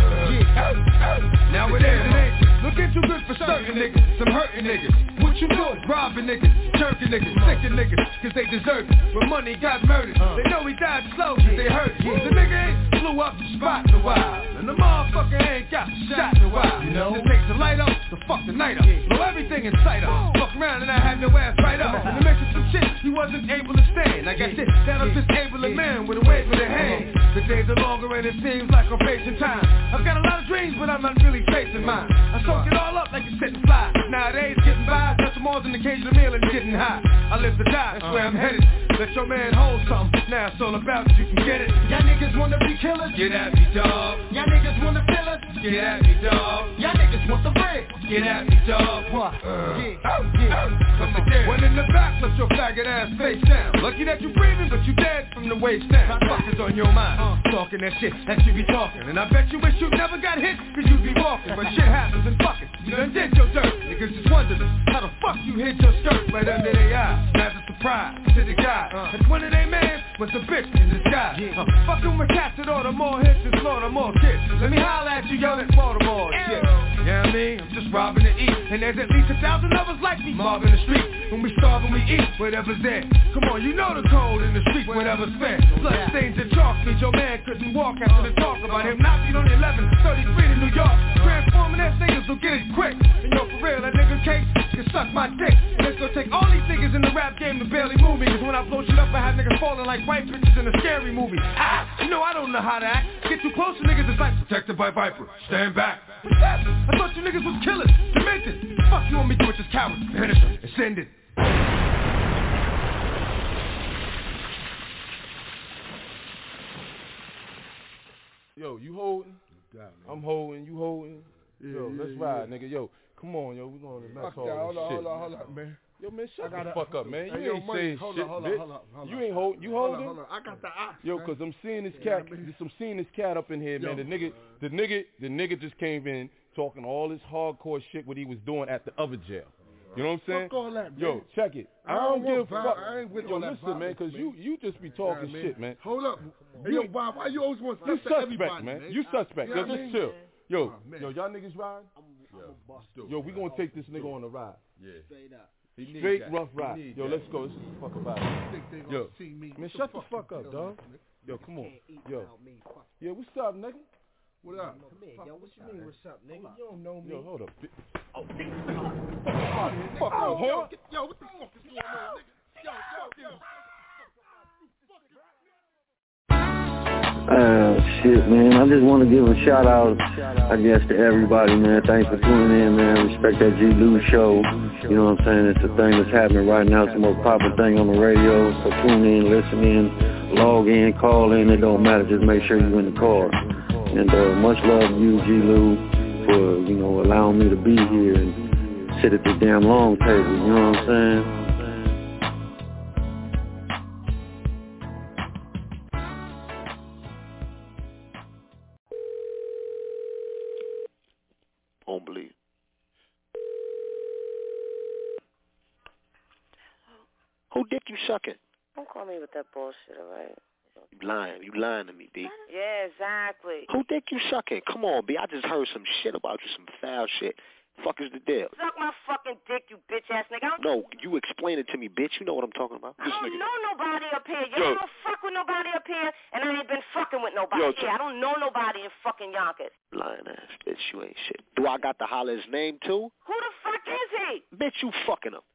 Now it ain't looking too good for certain niggas, some hurting niggas. What you doing? Robbing niggas, jerking niggas, sicking niggas, cause they deserve it. When money got murdered, they know he died slow cause they hurt it. The nigga ain't blew up the spot in a while, and the motherfucker ain't got shot in a while. You know, it takes the light up to fuck the night up. Blow everything in sight up. Fuck around and I had no ass right up. And to mention some shit he wasn't able to stand. I got shit that'll disable a man with a wave of the hand. The days are longer and it seems like I'm facing time. I've got a lot of dreams, but I'm not really facing mine. I soak it all up like a sit and fly. Nowadays, getting by, just more than occasional meal and getting high. I live to die, that's where I'm headed. Let your man hold something. Now it's all about you can get it. Y'all niggas wanna be killers? Get at me, dawg. Y'all niggas wanna fill us? Get at me, dawg. Y'all niggas want the bread? Get at me, dawg. When in the back, let your faggot ass face down. Lucky that you breathing, but you dead from the waist down. Fuck is on your mind, talking that shit that you be talking. And I bet you wish you never got hit, cause you be walking. But shit happens and fucking, you done did your dirt. Niggas just wondering how the fuck you hit your skirt right under their eyes. That's a surprise to the guy. And one of they man was a bitch in disguise. Fucking with cats that order more hits and slaughter more kids. Let me holler at you, yell at Baltimore shit. Yeah, I mean, I'm just robbing to eat. And there's at least 1,000 others like me mobbing the street. When we starve and we eat, whatever's there. Come on, you know the code in the street, whatever's fair. Blood stains and chalk means your man couldn't walk after the talk about him not being on 1133 to New York. Transforming ass niggas will get it quick. And yo, for real, that nigga Case can suck my dick. And it's gonna take all these niggas in the rap game to barely move me. Cause when I blow shit up, I have niggas falling like white bitches in a scary movie. You know I don't know how to act. Get too close to niggas, it's like protected by Viper. Stand back. What's that? I thought you niggas was killers, demented. Fuck you want me to do with this coward? Finish him and send it. Yo, you holding? I'm holding, you holding? Yo, let's ride, nigga. Yo, come on, yo, we going to mess all this shit. Hold on, man. Yo, man, shut the fuck up, man. You ain't saying hold shit, on, bitch. You ain't holding? You holding? Hold on. I got the ox. Yo, cause I'm seeing this cat. I'm seeing this cat up in here, man. The nigga just came in talking all this hardcore shit what he was doing at the other jail. You know what I'm saying? Fuck all that, man. Yo, check it. I don't give a fuck. I ain't with yo, all that listen, man, cause you just be talking shit, man. Hold up. Hey, yo, Bob, why you always want to You suspect suspect, everybody, man. You suspect. Yo, just chill. Yo, y'all niggas ride? Yo, we gonna take this nigga on a ride. Yeah. Straight rough ride. Yo, let's go. Let's fuck about it. Yo, man, shut the fuck up, dog. Yo, come on. Yo. Yeah, what's up, nigga? What up? Come here, yo. What you mean, what's up, nigga? You don't know me. Yo, hold up. Oh, fuck you, whore. Yo, what the fuck is going on, nigga? Yo. Shit, man. I just want to give a shout out, I guess, to everybody, man. Thanks for tuning in, man. Respect that G. Lou show. You know what I'm saying? It's the thing that's happening right now. It's the most popular thing on the radio. So tune in, listen in, log in, call in. It don't matter. Just make sure you're in the car. And much love to you, G. Lou, for, you know, allowing me to be here and sit at the damn long table, you know what I'm saying? Don't believe. Who dick you sucking? Don't call me with that bullshit, all right? You lying to me, B. Yeah, exactly. Who dick you sucking? Come on, B. I just heard some shit about you, some foul shit. Fuck is the deal? Suck my fucking dick, you bitch-ass nigga. No, you explain it to me, bitch. You know what I'm talking about. I don't know nobody up here. You don't fuck with nobody up here, and I ain't been fucking with nobody here. I don't know nobody in fucking Yonkers. Lying ass bitch, you ain't shit. Do I got to holler his name too? Who the fuck is he? Bitch, you fucking him.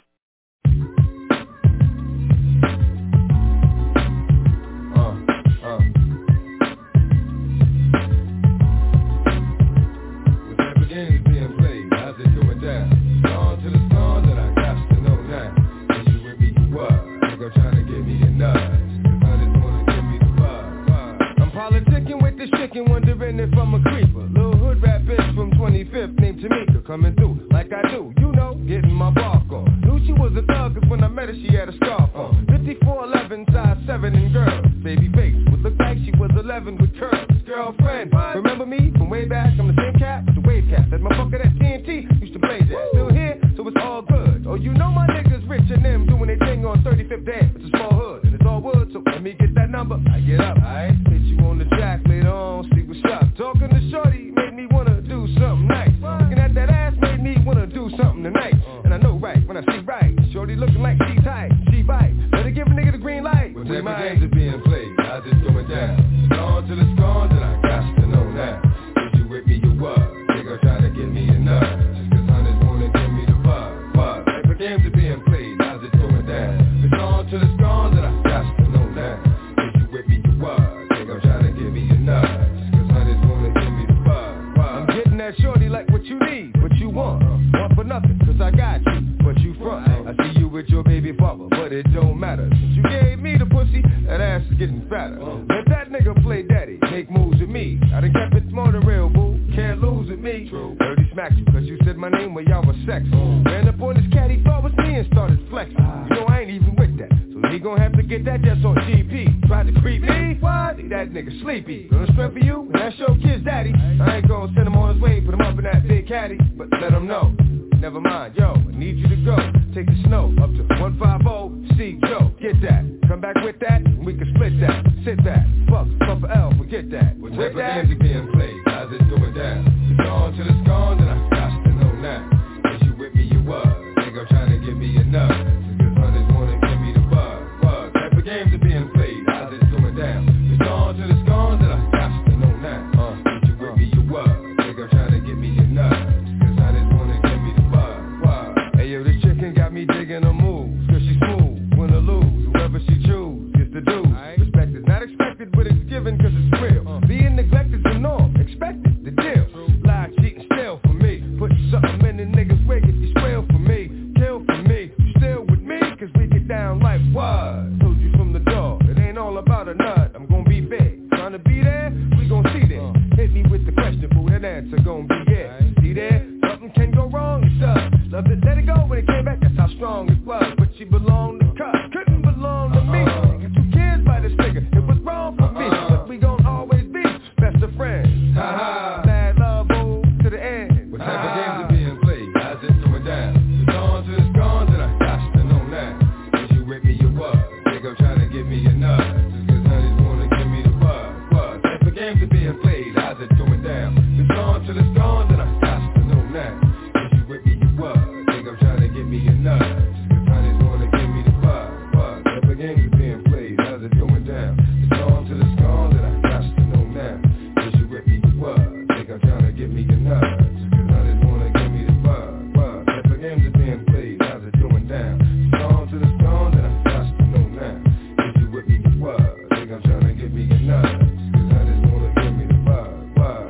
Games being played, how's it going down? On to the song that I got to know now. Is you with me, you what? Nigga trying to get me a nut. I just wanna give me the vibe. I'm politicking with this chicken, wondering if I'm a creeper. Little hood rap bitch from 25th named Tamika, coming through like I do, you know, getting my bark on. Knew she was a thug, cause when I met her she had a scarf on. 54'11", size 7 and girl. Baby face would look like she was 11 with curls. Girlfriend, remember me from way back? I'm the same cat, the wave cat. That motherfucker that TNT used to play that. Still here, so it's all good. Oh, you know my niggas rich and them doing their thing on 35th Ave. It's a small hood and it's all wood, so let me get that number. I get up, alright? Hit you on the track later on, see what's up. Talking to shorty made me wanna do something nice. Looking at that ass made me wanna do something tonight. And I know right when I see right. Shorty looking like she tight, she bite. Better give a nigga the green light. When type of games are being played, how's it going down? On till it's gone, then I got to know now. Is you with me, you what? Nigga trying to get me a nut. Just cause hunters wanna give me the vibe. What type of games are being played, how's it going down? It's on till it's gone, then I got to know now. Is you with me, you what? Nigga trying to give me a nut. Just cause hunters wanna give me the vibe. I'm getting that shorty like what you need, what you want. Want for nothing, cause I got you, but you front. I see you with your baby father, but it don't matter. Since you gave me the pussy, that ass is getting fatter. Let that nigga play daddy, make moves with me. I done kept it more than real, boo. Can't lose with me. Dirty smacked you, cause you said my name when y'all was sex. Ran up on this cat, he thought was me and started flexing. You know I ain't even with that, so he gon' have to get that just on GP. Tried to creep me, what? That nigga sleepy. Gonna strength for you, and that's your kid's daddy. I ain't gonna send him on his way, put him up in that big caddy. But let him know, never mind, yo, I need you to go. Take the snow up to 150, see Joe, get that. Come back with that, and we can split that. Sit back, fuck, Papa L, forget that. What type of games are being played, how's it going down? It's on till it's gone, then I got to know now. Is you with me, you what? Nigga trying to give me a nut. Cause hunters wanna give me the bug. What type of games are being played, how's it going down? It's on till it's gone, then I got to know now. Is you with me, you what? Nigga trying to give me a nut. Cause hunters wanna give me the bug. Hey yo, this chicken got me digging her moves. Cause she's smooth, win or lose, whoever she choose gets the dues. Respect is not expected, but it's given cause it's real. Being neglected's the norm, expected, the deal. Lie, cheat, and steal from me. Put something in the niggas' wig if you squeal for me. Kill for me, you still with me, cause we get down like what? Told you from the door, it ain't all about a nut. I'm gonna be big, trying to be there, we gon' see there. Hit me with the question, boo, that answer gon' be yeah. See there, something can go wrong, it does. Love to let it go when it came back, that's how strong it was. But she belonged to Cut, couldn't belong to me. Got 2 kids by this nigga, it was wrong for me. But we gon' always be best of friends. Mad love, boo, to the end. What type of games are being played? How's it going down? It's on till it's gone, then I got to know now. Is you with me, you what? Nigga trying to give me a nut. Just cause honey's wanna give me the bug. What type of games are being played? How's it going down? It's on till it's gone, then I got to know now. Is you with me, you what? Nigga trying to give me a nut. Just cause honey's wanna give me the bug. What type of games are being played? How's it going down? It's on till it's gone, then I got to know now. Is you with me, you what? Nigga trying to give me a nut. Just cause honey's wanna give me the bug. What type of games are being played? How's it going down? It's on till it's gone, then I got to know now. Is you with me, you what? Nigga trying to give me a nut. Just cause honey's wanna give me the bug. What?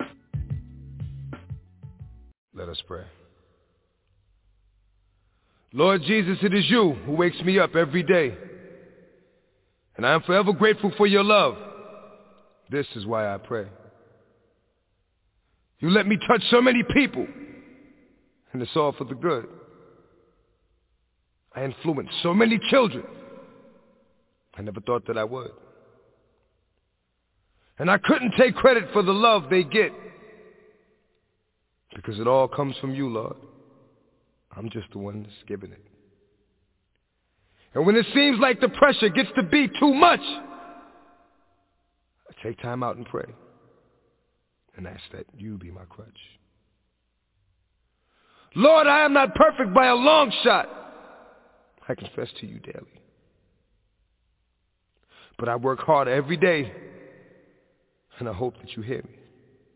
Let us pray. Lord Jesus, it is you who wakes me up every day. And I am forever grateful for your love. This is why I pray. You let me touch so many people, and it's all for the good. I influenced so many children. I never thought that I would. And I couldn't take credit for the love they get, because it all comes from you, Lord. I'm just the one that's giving it. And when it seems like the pressure gets to be too much, I take time out and pray and ask that you be my crutch. Lord, I am not perfect by a long shot. I confess to you daily. But I work hard every day, and I hope that you hear me.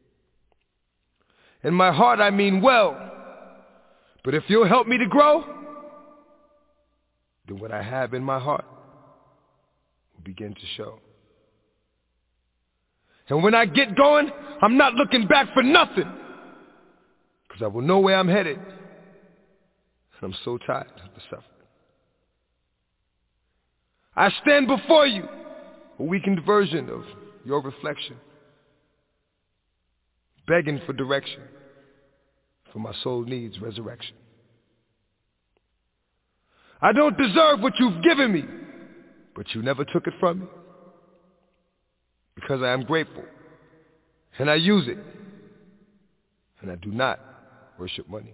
In my heart, I mean well. But if you'll help me to grow, then what I have in my heart will begin to show. And when I get going, I'm not looking back for nothing, because I will know where I'm headed. And I'm so tired of the suffering. I stand before you, a weakened version of your reflection, begging for direction, for my soul needs resurrection. I don't deserve what you've given me, but you never took it from me, because I am grateful, and I use it, and I do not worship money.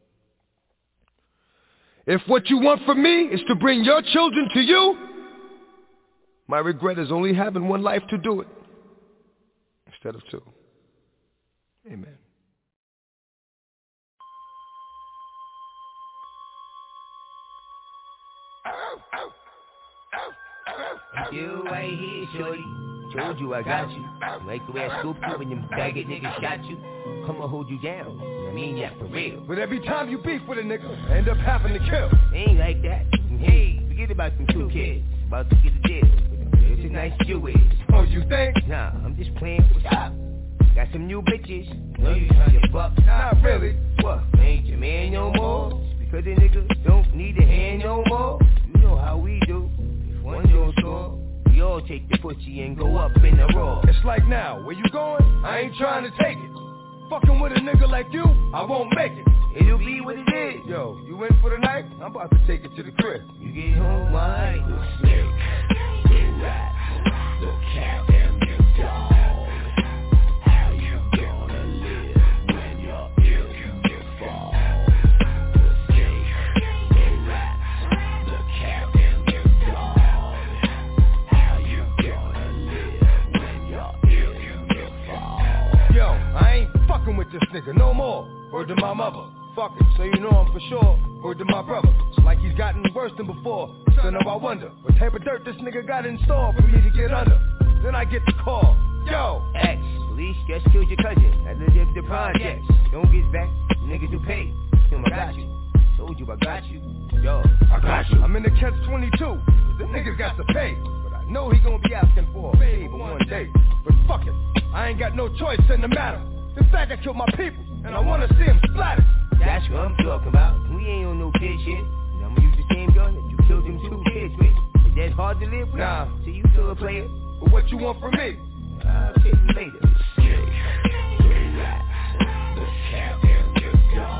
If what you want from me is to bring your children to you, my regret is only having one life to do it instead of two. Amen. You right here, shorty. Told you I got you. Like the way I scooped you when them faggot niggas shot you. I'ma hold you down. I mean that for real. But every time you beef with a nigga, I end up having to kill. Ain't like that. Hey, forget about them two kids. About to get a deal. It's a nice Jewish. Oh, you think? Nah, I'm just playing. What's up? Got some new bitches. Know you trying to fuck? Not really. What? Ain't your man no more? Just because a nigga don't need a hand no more? You know how we do. If one don't score, we all take the pussy and go up in the roar. It's like now, where you going? I ain't trying to take it. Fucking with a nigga like you, I won't make it. It'll be what it is. Yo, you in for the night? I'm about to take it to the crib. You get home, why? The snake, the rat, the cat, and the dog. How you gonna live when you're ill and fall? The snake, the rat, the cat, and the dog. How you gonna live when you're ill and fall? Yo, I ain't fucking with this nigga no more. Word to my mother. Fuck it, so you know I'm for sure. Word to my brother. It's like he's gotten worse than before. So now I wonder what type of dirt this nigga got in store for me to get under. Then I get the call. Yo! X, police just killed your cousin. I live the projects. Don't get back, niggas do pay. Tim, I got you. Told you I got you. Yo, I got you. I'm in the catch-22. The niggas got to pay. But I know he gonna be asking for a favor one day. But fuck it, I ain't got no choice in the matter. In fact, I killed my people, and I wanna see him splattered. That's what I'm talking about. We ain't on no kid shit. And I'ma use the same gun that you killed them two kids with. Is that hard to live with? Nah. So you still a player? But what you want from me? I'll tell you later. The rat, the cat, and the dog.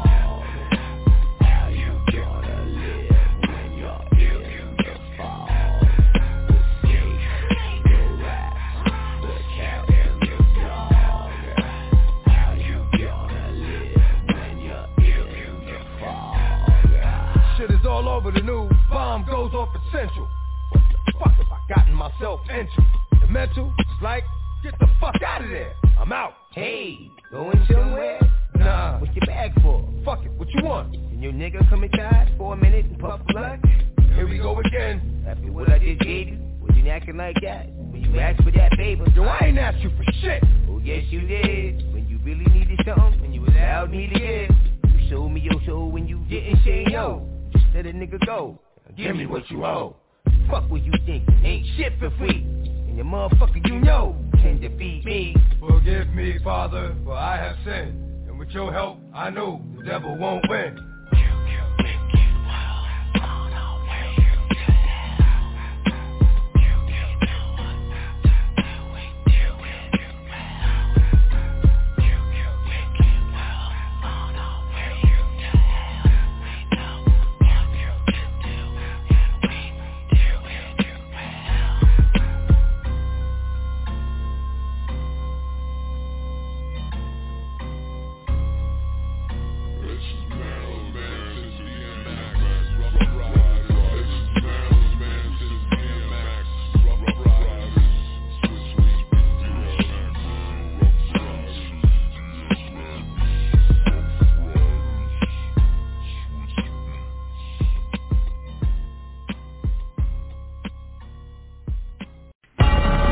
How you gonna live when you're ill and fall? The snake, the rat, the cat, and the dog. How you gonna live when you're ill and fall? Shit is all over the news. Bomb goes off at Central. What the fuck have I gotten myself into? The mental? It's like, get the fuck out of there. I'm out. Hey, going somewhere? Nah. What's your bag for? Fuck it, what you want? And your nigga come inside for a minute and puff blunt? Here we go again. After what I just gave you, was you acting like that? When you asked for that favor? Yo, I ain't asked you for shit. Oh, yes you did. When you really needed something and you allowed me to give. You showed me your soul when you didn't say no. Just let a nigga go. Give me what you owe. Fuck what you think, ain't shit for free. And your motherfucker you know can defeat me. Forgive me, Father, for I have sinned. And with your help, I know the devil won't win. You make it well.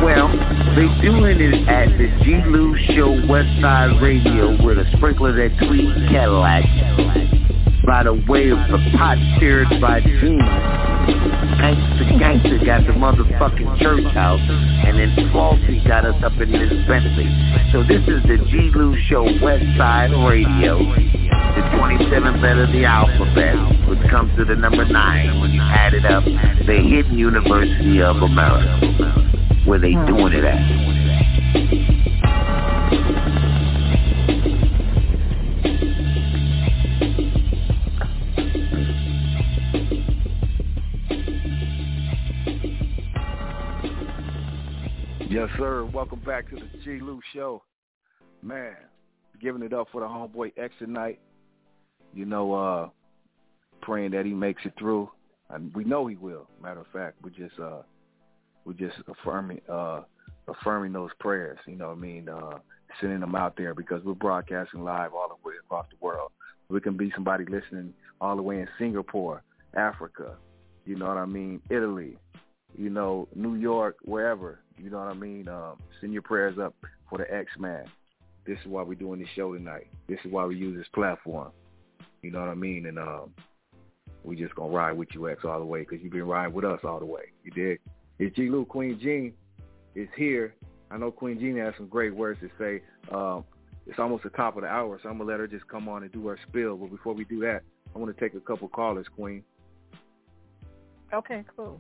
Well, they doing it at the G. Lou Show Westside Radio with a sprinkle of that Tweed Cadillac by the way of the pot stirred by Gene. Gangsta got the motherfucking church house, and then Flossy got us up in this Bentley. So this is the G. Lou Show Westside Radio. The 27th letter of the alphabet, which comes to the number 9 when you add it up. The Hidden University of America, where they doing it at. Yes, sir. Welcome back to the G. Lou Show. Man, giving it up for the homeboy X tonight. You know, praying that he makes it through. And we know he will. Matter of fact, we're just affirming those prayers. You know what I mean? Sending them out there because we're broadcasting live all the way across the world. We can be somebody listening all the way in Singapore, Africa. You know what I mean? Italy. You know, New York, wherever. You know what I mean? Send your prayers up for the X-Man. This is why we're doing this show tonight. This is why we use this platform. You know what I mean? And we just going to ride with you, X, all the way because you've been riding with us all the way. You dig? It's G. Lou. Queen Jean is here. I know Queen Jean has some great words to say. It's almost the top of the hour, so I'm going to let her just come on and do her spiel. But before we do that, I want to take a couple callers, Queen. Okay, cool.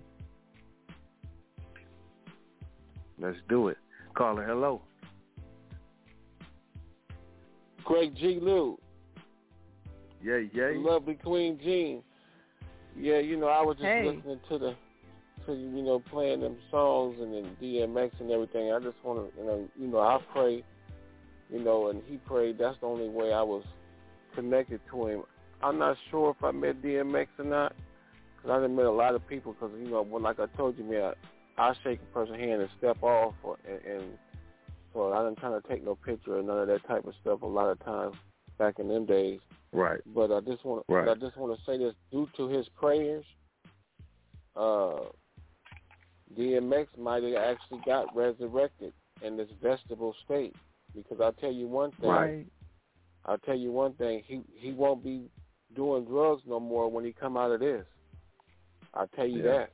Let's do it. Caller, hello. Greg G. Lou. Yeah. Lovely Queen Jean. Yeah, you know, I was just listening to you know, playing them songs and then DMX and everything. I just want to, you know, I pray, you know, and he prayed. That's the only way I was connected to him. I'm not sure if I met DMX or not, because I done met a lot of people. Because, you know, like I told you, man, I shake a person's hand and step off, and so I didn't kind of take no picture or none of that type of stuff a lot of times back in them days. Right. But I just want to say this: due to his prayers, DMX might have actually got resurrected in this vegetable state. Because I'll tell you one thing. Right. I'll tell you one thing. He won't be doing drugs no more when he come out of this. I'll tell you that.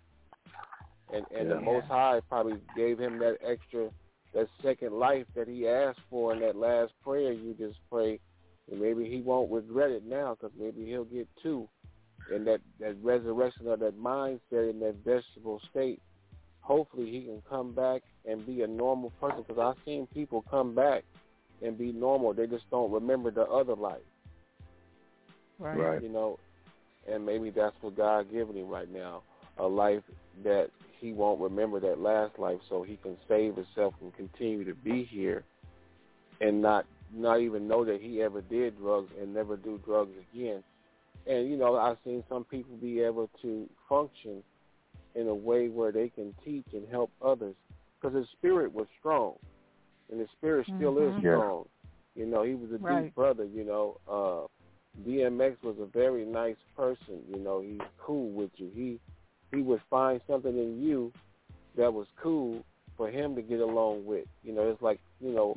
And the Most High probably gave him that second life that he asked for in that last prayer you just prayed. And maybe he won't regret it now because maybe he'll get two. And that resurrection of that mindset in that vegetable state, hopefully he can come back and be a normal person, because I've seen people come back and be normal. They just don't remember the other life. Right. You know, and maybe that's what God giving him right now, a life that he won't remember that last life, so he can save himself and continue to be here and not even know that he ever did drugs and never do drugs again. And, you know, I've seen some people be able to function in a way where they can teach and help others, because his spirit was strong, and his spirit still is strong. You know, he was a deep brother, you know. DMX was a very nice person, you know. He's cool with you. He would find something in you that was cool for him to get along with. You know, it's like, you know,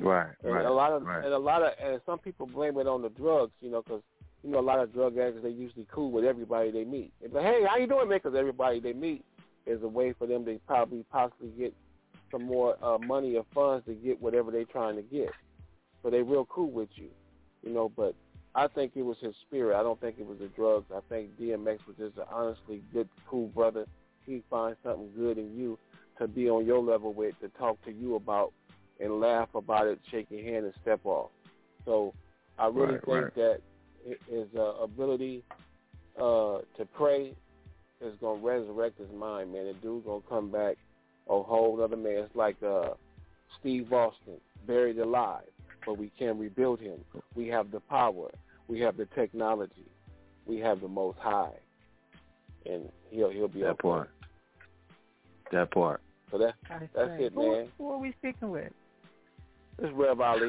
and some people blame it on the drugs, you know, because, you know, a lot of drug addicts, they usually cool with everybody they meet. It's like, hey, how you doing, man? Because everybody they meet is a way for them to possibly get some more money or funds to get whatever they're trying to get. So they real cool with you, you know, but I think it was his spirit. I don't think it was the drugs. I think DMX was just an honestly good, cool brother. He finds something good in you to be on your level with, to talk to you about and laugh about it, shake your hand and step off. So I really think that his ability to pray is going to resurrect his mind, man. The dude's going to come back a whole other man. It's like Steve Austin, buried alive, but we can rebuild him. We have the power. We have the technology. We have the Most High. And he'll be that part. That part. So that's it, man. Who are we speaking with? It's Rev Ali.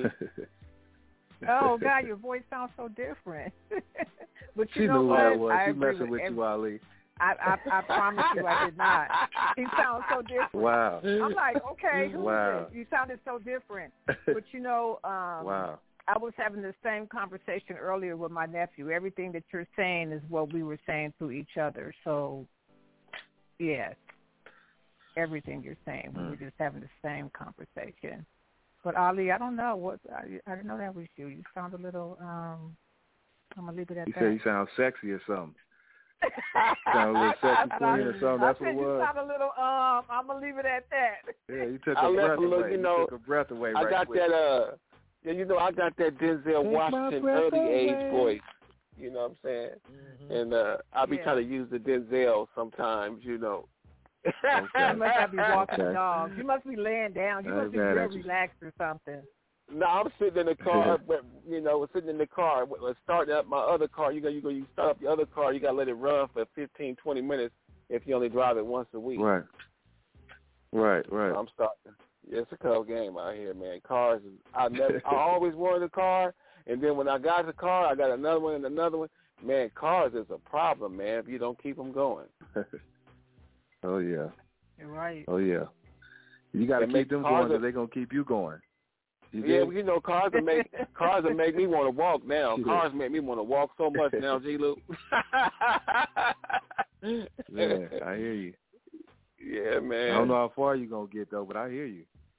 Oh, God, your voice sounds so different. But she knew what it was. She messing with you, Ali. I promise you I did not. He sounds so different. Wow. I'm like, okay, who wow. is this? You sounded so different. But, wow. I was having the same conversation earlier with my nephew. Everything that you're saying is what we were saying to each other. So, yes, everything you're saying. We were just having the same conversation. But, Ali, I don't know. I didn't know that was you. You sound a little, I'm going to leave it at that. You said you sound sexy or something. Sound a little sexy queen or something. That's what it was. You sound a little, I'm going to leave it at that. Yeah, you took a breath away. You took a breath away right quick. I got that Denzel Washington early age voice. You know what I'm saying? Mm-hmm. And I'll be trying to use the Denzel sometimes, Okay. You must not be walking the dog. You must be laying down. You must be real relaxed or something. No, I'm sitting in the car, sitting in the car, starting up my other car. You start up the other car, you got to let it run for 15, 20 minutes if you only drive it once a week. Right. So I'm starting. It's a tough game out here, man. Cars, I always wanted a car, and then when I got the car, I got another one and another one. Man, cars is a problem, man, if you don't keep them going. Oh, yeah. You're right. Oh, yeah. You got to keep them going because they're going to keep you going. Cars will make me want to walk now. Cars make me want to walk so much now, G-Lou. Yeah, I hear you. Yeah, man. I don't know how far you're going to get, though, but I hear you.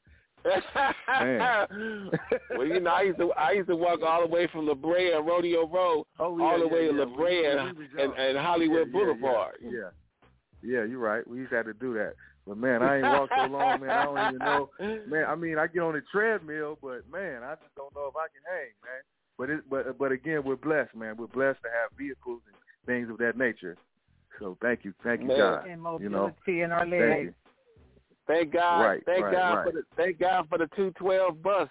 Man. Well, I used to walk all the way from La Brea and Rodeo Road all the way to La Brea and Hollywood Boulevard. Yeah, you're right. We used to have to do that. But, man, I ain't walked so long, man. I don't even know. Man, I mean, I get on the treadmill, but, man, I just don't know if I can hang, man. But again, we're blessed, man. We're blessed to have vehicles and things of that nature. So thank you, God. And mobility in our legs. Thank God. Thank God for the 212 bus.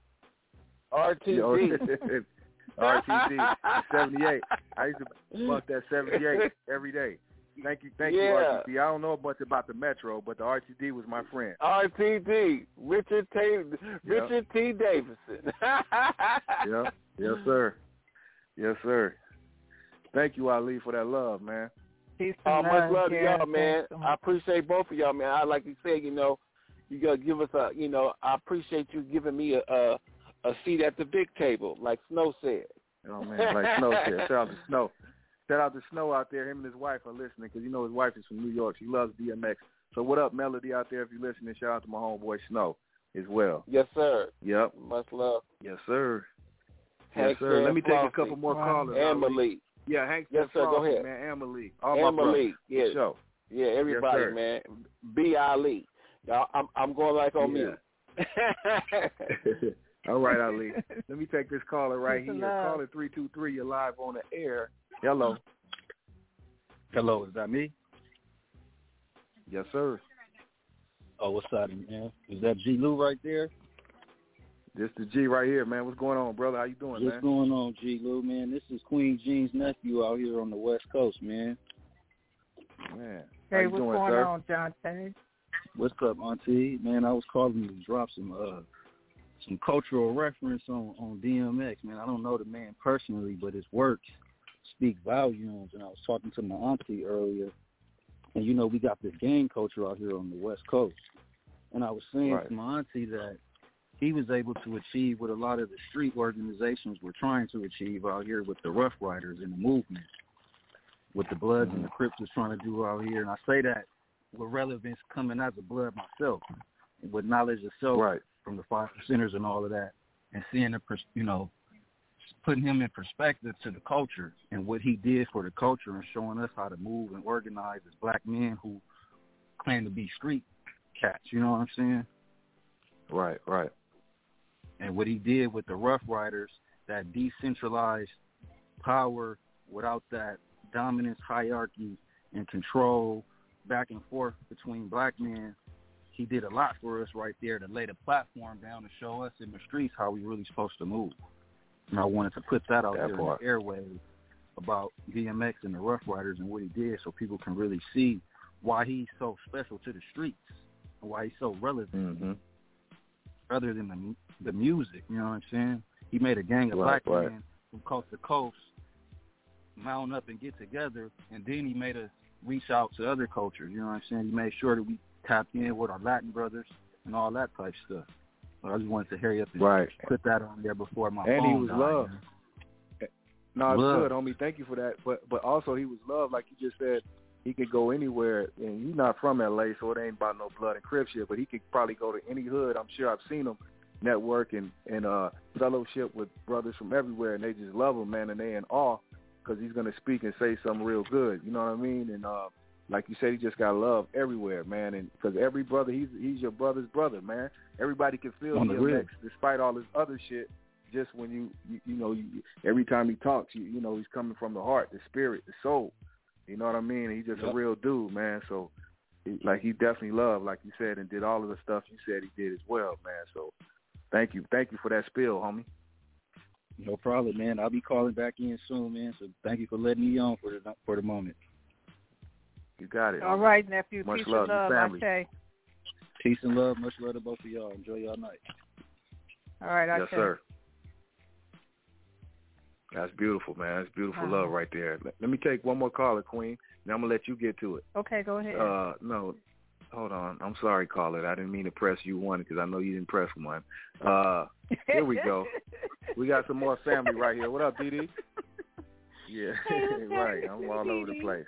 RTD. RTD 78. I used to bust that 78 every day. Thank you, RTD. I don't know much about the Metro, but the RTD was my friend. RTD, Richard T. Davidson. Yep. Yes, sir. Thank you, Ali, for that love, man. Much love to y'all, man. I appreciate both of y'all, man. Like you said, you gotta give us I appreciate you giving me a seat at the big table, like Snow said. Oh man, like Snow said. Shout out to Snow. Shout out to Snow out there. Him and his wife are listening because his wife is from New York. She loves DMX. So what up, Melody out there? If you're listening, shout out to my homeboy Snow as well. Yes, sir. Yep. Much love. Yes, sir. Hank, yes, sir. Let me take a couple more callers. And Malik. Yeah, Hank. Yes, sir. Go ahead. Man, and Malik. And Malik. Yeah. Show. Yeah, everybody, yes, man. B. Ali. Y'all, I'm going like on me. All right, Ali. Let me take this caller right here. Caller 323. You're live on the air. Hello. Hello, is that me? Yes, sir. Oh, what's up, man? Is that G. Lou right there? This the G right here, man. What's going on, brother? How you doing, man? What's going on, G. Lou, man? This is Queen Jean's nephew out here on the West Coast, man. Man. Hey, what's doing, going sir? on, Johnson? What's up, Auntie? Man, I was calling to drop some cultural reference on DMX, man. I don't know the man personally, but his works speak volumes. And I was talking to my auntie earlier, and we got this gang culture out here on the West Coast. And I was saying to my auntie that he was able to achieve what a lot of the street organizations were trying to achieve out here with the Rough Riders and the movement, what the Bloods and the Crips was trying to do out here. And I say that with relevance coming as a Blood myself, with knowledge of self from the 5%ers and all of that, and seeing putting him in perspective to the culture and what he did for the culture and showing us how to move and organize as black men who claim to be street cats, you know what I'm saying? Right. And what he did with the Rough Riders, that decentralized power without that dominance, hierarchy, and control back and forth between black men, he did a lot for us right there to lay the platform down to show us in the streets how we really supposed to move. And I wanted to put that out there in the airwaves about DMX and the Rough Riders and what he did so people can really see why he's so special to the streets and why he's so relevant rather than the music, you know what I'm saying? He made a gang of black men from coast to coast mount up and get together, and then he made us reach out to other cultures. You know what I'm saying? He made sure that we tapped in with our Latin brothers and all that type stuff. So I just wanted to hurry up and put that on there before my phone And he was died, loved. No, it's Love. good, homie. Thank you for that. But also he was loved, like you just said. He could go anywhere, and he's not from L.A., so it ain't about no blood and crib shit. But he could probably go to any hood. I'm sure I've seen him network and fellowship with brothers from everywhere, and they just love him, man, and they in awe because he's gonna speak and say something real good. You know what I mean? And like you said, he just got love everywhere, man. And because every brother, he's your brother's brother, man. Everybody can feel DMX despite all this other shit. Just when you every time he talks, you know he's coming from the heart, the spirit, the soul. You know what I mean? He's just a real dude, man. So, he definitely loved, like you said, and did all of the stuff you said he did as well, man. So, thank you for that spill, homie. No problem, man. I'll be calling back in soon, man. So, thank you for letting me on for the moment. You got it. All right, nephew. Much Peace love, and love, family. Ashe. Peace and love. Much love to both of y'all. Enjoy y'all night. All right, Ashe. Yes, sir. That's beautiful, man. That's beautiful love right there. Let me take one more caller, Queen, and I'm going to let you get to it. Okay, go ahead. No, hold on. I'm sorry, caller. I didn't mean to press you one because I know you didn't press one. Here we go. We got some more family right here. What up, DD? Yeah, right. I'm all over the place.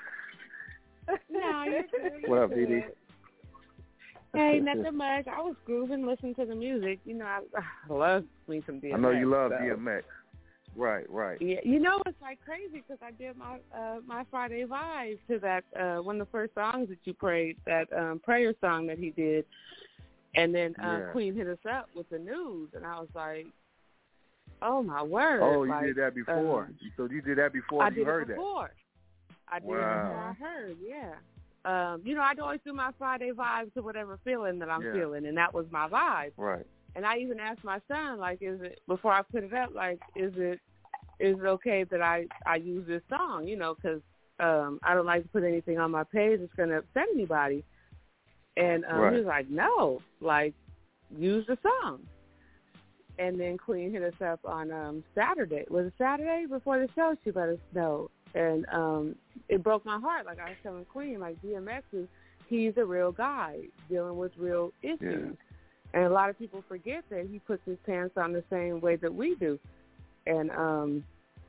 No, you're good. What up, DD? Hey, nothing much. I was grooving, listening to the music. You know, I love me some DMX. I know you love DMX. Right. Yeah, you know it's like crazy because I did my Friday Vibes to that one of the first songs that you played, that prayer song that he did, and then Queen hit us up with the news, and I was like, oh my word! Oh, you did that before. So you did that before you heard that. I did it before I heard. Yeah. You know, I'd always do my Friday Vibes to whatever feeling that I'm feeling, and that was my vibe. Right. And I even asked my son, like, is it, before I put it up, like, is it okay that I use this song, you know, because I don't like to put anything on my page that's going to upset anybody. And he was like, no, like, use the song. And then Queen hit us up on Saturday. Was it Saturday before the show? She let us know. And it broke my heart. Like I was telling Queen, like, DMX he's a real guy dealing with real issues. Yeah. And a lot of people forget that he puts his pants on the same way that we do. And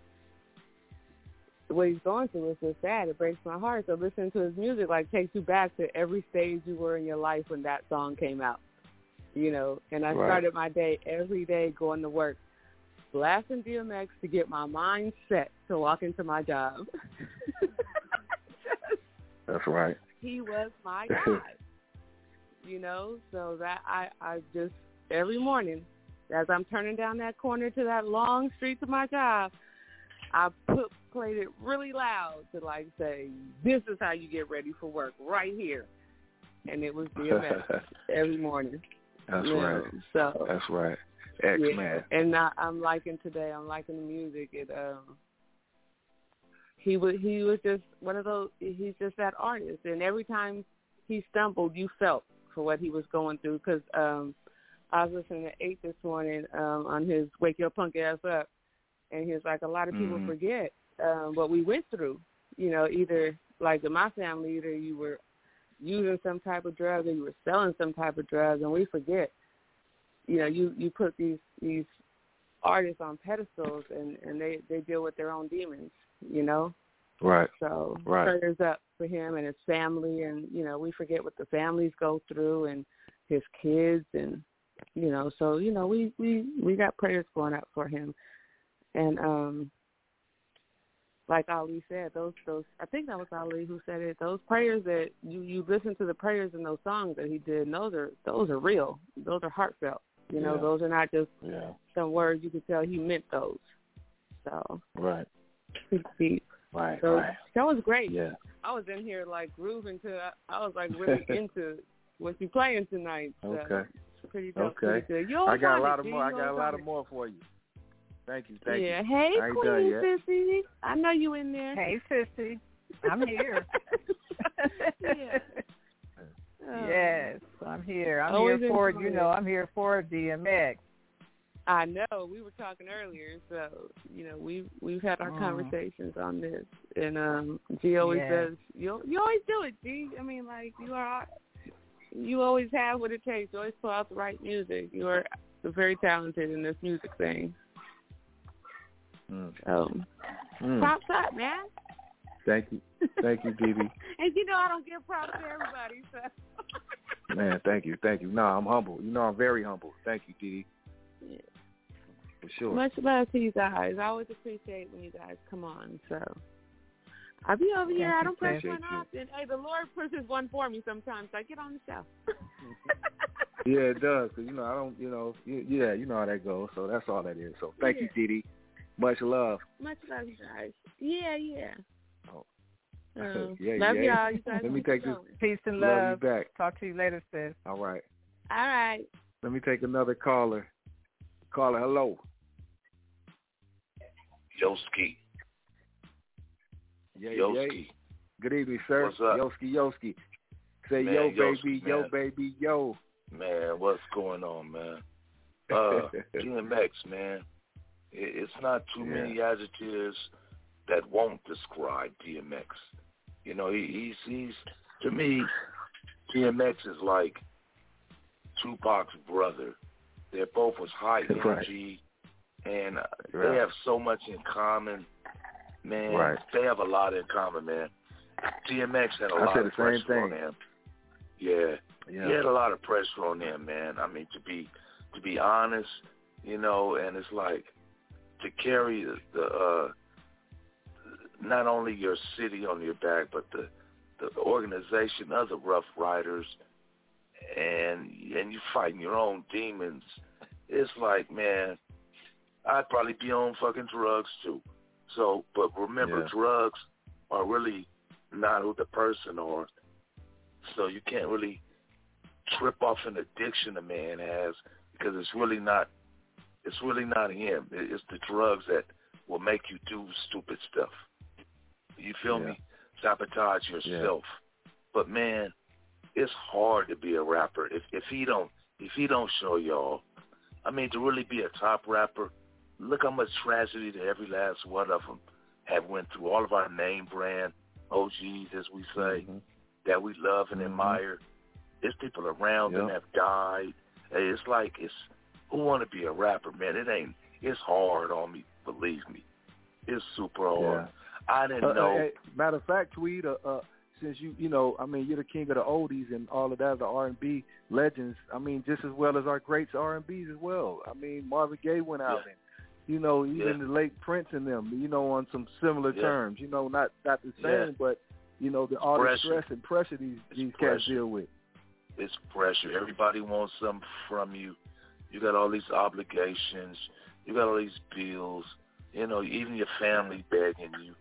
what he's going through is so sad. It breaks my heart. So listening to his music, like, takes you back to every stage you were in your life when that song came out. You know, and I started my day every day going to work, blasting DMX to get my mind set to walk into my job. That's right. He was my guy. You know, so that I just, every morning, as I'm turning down that corner to that long street to my job, I played it really loud to, like, say, this is how you get ready for work, right here. And it was DMX every morning. That's right. So that's right. X-Man. Yeah. And I'm liking the music. He was just one of those, he's just that artist. And every time he stumbled, you felt for what he was going through, because I was listening to 8 this morning on his Wake Your Punk Ass Up, and he was like, a lot of people forget what we went through. You know, either, like in my family, either you were using some type of drug or you were selling some type of drug, and we forget. You know, you put these artists on pedestals, and they deal with their own demons, you know? Right. So prayers up for him and his family, and, you know, we forget what the families go through and his kids, and, you know, so, you know, we got prayers going up for him. And like Ali said, those I think that was Ali who said it, those prayers that you listen to, the prayers in those songs that he did, and those are real. Those are heartfelt. You know, those are not just some words. You could tell he meant those. So deep. Right. So that was great. Yeah. I was in here like grooving to. I was like really into what you playing tonight. So Okay. It's pretty dope. Okay. Pretty good. I got a lot of more. I got a lot of more for you. Thank you. Thank you. Yeah. Hey, Queen Sissy. I know you in there. Hey, Sissy. I'm here. Yes, I'm here. I'm here for, you know, I'm here for DMX. I know. We were talking earlier, so we've had our conversations on this, and G always does. You always do it, G. I mean, like you always have what it takes. You always pull out the right music. You are very talented in this music thing. Props up, man. Thank you, Dee. And I don't give props to everybody. So. Man, thank you. No, I'm humble. I'm very humble. Thank you, Dee. Yeah. For sure. Much love to you guys. I always appreciate when you guys come on. So I'll be over here. I don't press one off. And hey, the Lord pushes one for me sometimes. So I get on the show. Yeah, it does. Cause I don't. You know how that goes. So that's all that is. So thank you, Dee. Much love. Much love, you guys. Yeah. Oh. Love yeah. y'all. You guys. Let me take this. Peace and love. Love you back. Talk to you later, sis. All right. Let me take another caller. Caller, hello. Yoski. Yoski. Good evening, sir. What's up? Yoski. Say man, yo, baby, Yoski, yo, baby, yo. Man, what's going on, man? DMX, man. It's not too many adjectives that won't describe DMX. He's to me, DMX is like Tupac's brother. They're both as high energy, and they have so much in common. Man, they have a lot in common, man. DMX had a lot of pressure on him. Yeah, he had a lot of pressure on him, man. I mean, to be honest, and it's like to carry the not only your city on your back, but the organization of the Rough Riders, and you fighting your own demons. It's like, man, I'd probably be on fucking drugs too. So, but remember, drugs are really not who the person are. So you can't really trip off an addiction a man has, because it's really not him. It's the drugs that will make you do stupid stuff. You feel me? Sabotage yourself. But man, it's hard to be a rapper if he don't show y'all. I mean, to really be a top rapper, look how much tragedy that every last one of them have went through. All of our name brand OGs, as we say, that we love and admire. There's people around them have died. It's like who want to be a rapper, man? It's hard on me, believe me. It's super hard. I didn't know. Matter of fact, Tweed, since you're the king of the oldies and all of that, the R&B legends, I mean, just as well as our greats R&Bs as well. I mean, Marvin Gaye went out and, even the late Prince and them, on some similar terms, not the same, but, all the stress and pressure these cats deal with. It's pressure. Everybody wants something from you. You got all these obligations. You got all these bills. Even your family begging you.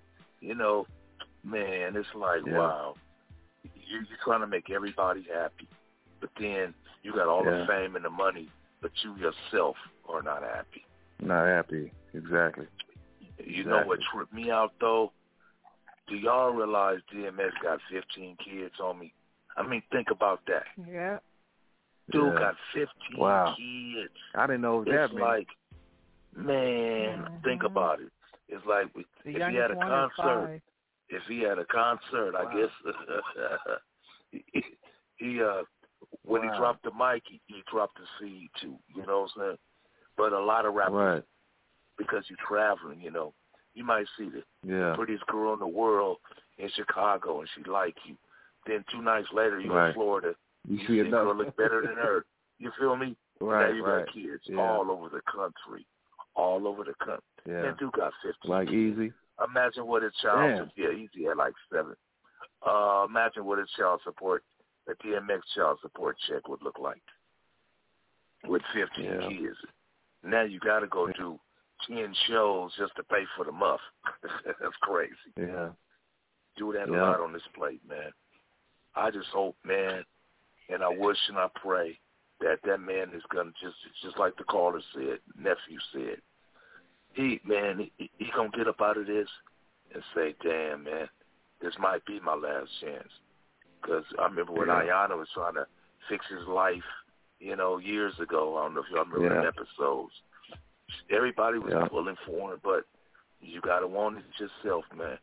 Man, it's like, wow. You're trying to make everybody happy. But then you got all the fame and the money, but you yourself are not happy. Not happy, exactly. You know what tripped me out, though? Do y'all realize DMX got 15 kids on me? I mean, think about that. Yeah. Dude got 15 kids. I didn't know that. It's like, man, think about it. It's like if he had a concert, I guess he when he dropped the mic, he dropped the seed too. You know what I'm saying? But a lot of rappers, because you're traveling, you might see the prettiest girl in the world in Chicago, and she like you. Then 2 nights later, you're in Florida. You see a girl look better than her. You feel me? Right, now you got kids all over the country. All over the country. Yeah. That dude got 15. Like kids. Easy. Imagine what his child Easy had like 7. Imagine what his the DMX child support check would look like with 15 kids. Now you got to go do 10 shows just to pay for the muff. That's crazy. Yeah. Dude had a lot on his plate, man. I just hope, man, and I wish and I pray that man is going to just like the caller said, nephew said, he going to get up out of this and say, damn, man, this might be my last chance. Because I remember when Ayana was trying to fix his life, years ago. I don't know if y'all remember the episodes. Everybody was pulling for him, but you got to want it yourself, man.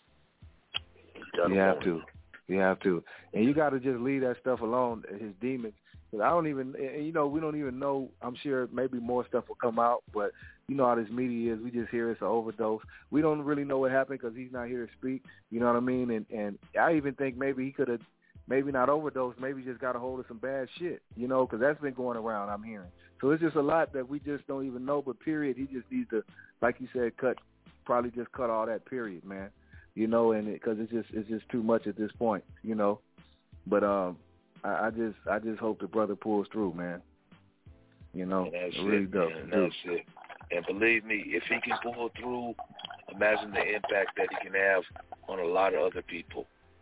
You have to. You have to. And you got to just leave that stuff alone, his demons. Because I don't even, we don't even know. I'm sure maybe more stuff will come out, but you know how this media is. We just hear it's an overdose. We don't really know what happened because he's not here to speak. You know what I mean? And I even think maybe he could have maybe not overdosed, maybe just got a hold of some bad shit, because that's been going around, I'm hearing. So it's just a lot that we just don't even know, but period, he just needs to, like you said, probably just cut all that, period, man. And because it's just too much at this point, But I just hope the brother pulls through, man. That's really it, does. Man. That's it. And believe me, if he can pull through, imagine the impact that he can have on a lot of other people.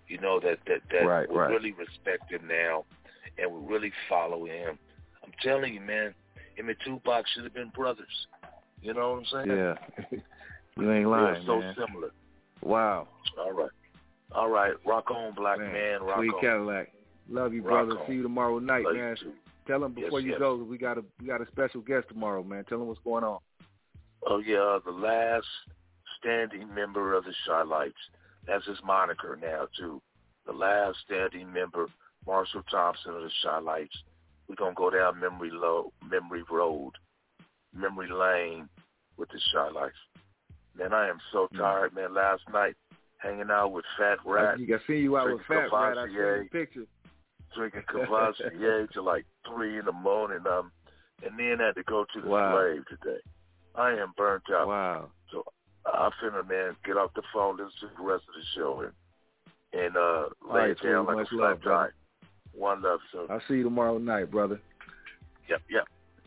That will really respect him now and will really follow him. I'm telling you, man, him and Tupac should have been brothers. You know what I'm saying? Yeah. You ain't lying, so man. Similar. Wow. All right. Rock on, black man. Rock Sweet on. Cadillac. Love you, Rock brother. on. See you tomorrow night, Love man. You Tell them before you go, we got a special guest tomorrow, man. Tell them what's going on. Oh, yeah, the last standing member of the Chi-Lites. That's his moniker now, too. The last standing member, Marshall Thompson of the Chi-Lites. We're going to go down memory road, memory lane with the Chi-Lites. Man, I am so tired, man. Last night, hanging out with Fat Rat. I see you out with Fat Rat. I saw the picture. Drinking Cavassier till like 3 in the morning, and then had to go to the slave today. I am burnt out. Wow. So I finna, man, get off the phone, listen to the rest of the show, and lay it down like a flat tire. One love, sir. I'll see you tomorrow night, brother. Yep.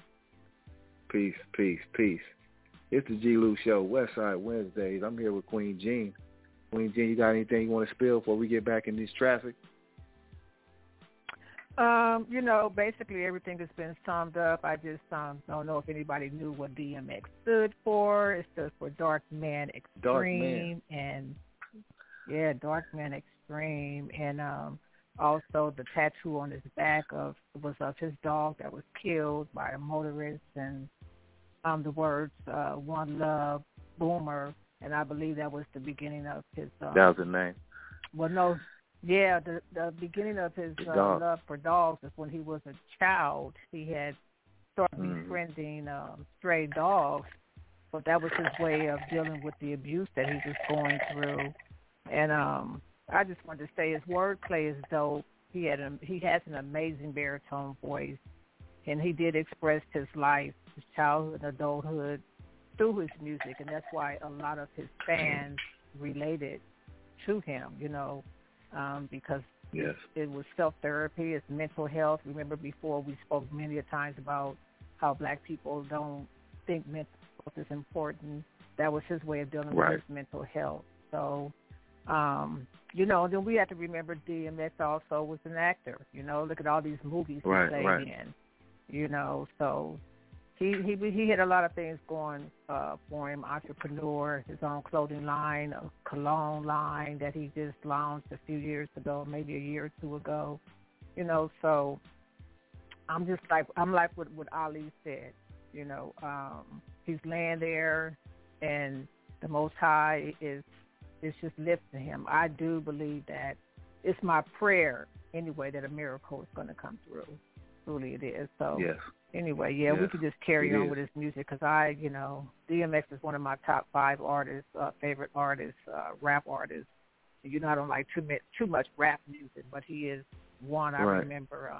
Peace. It's the G. Lou Show, Westside Wednesdays. I'm here with Queen Jean. Queen Jean, you got anything you want to spill before we get back in this traffic? Basically everything has been summed up. I just don't know if anybody knew what DMX stood for. It stood for Dark Man Extreme. Dark Man. And Dark Man Extreme. And also the tattoo on his back was of his dog that was killed by a motorist, and the words One Love, Boomer, and I believe that was the beginning of his that was the name. Well, no. Yeah, the beginning of his love for dogs is when he was a child. He had started befriending stray dogs, but that was his way of dealing with the abuse that he was going through. And I just wanted to say his wordplay is dope. He has an amazing baritone voice, and he did express his life, his childhood and adulthood through his music, and that's why a lot of his fans related to him, because it was self-therapy, it's mental health. Remember before we spoke many times about how black people don't think mental health is important. That was his way of dealing with his mental health. So, then we have to remember DMX also was an actor. Look at all these movies he played in. So he had a lot of things going for him. Entrepreneur, his own clothing line, a cologne line that he just launched a few years ago, maybe a year or two ago. So I'm like what Ali said. He's laying there, and the Most High is just lifting him. I do believe that. It's my prayer anyway that a miracle is going to come through. Truly it is. So anyway, we could just carry on with his music because DMX is one of my top 5 artists, favorite artists, rap artists. I don't like too much rap music, but he is one. I remember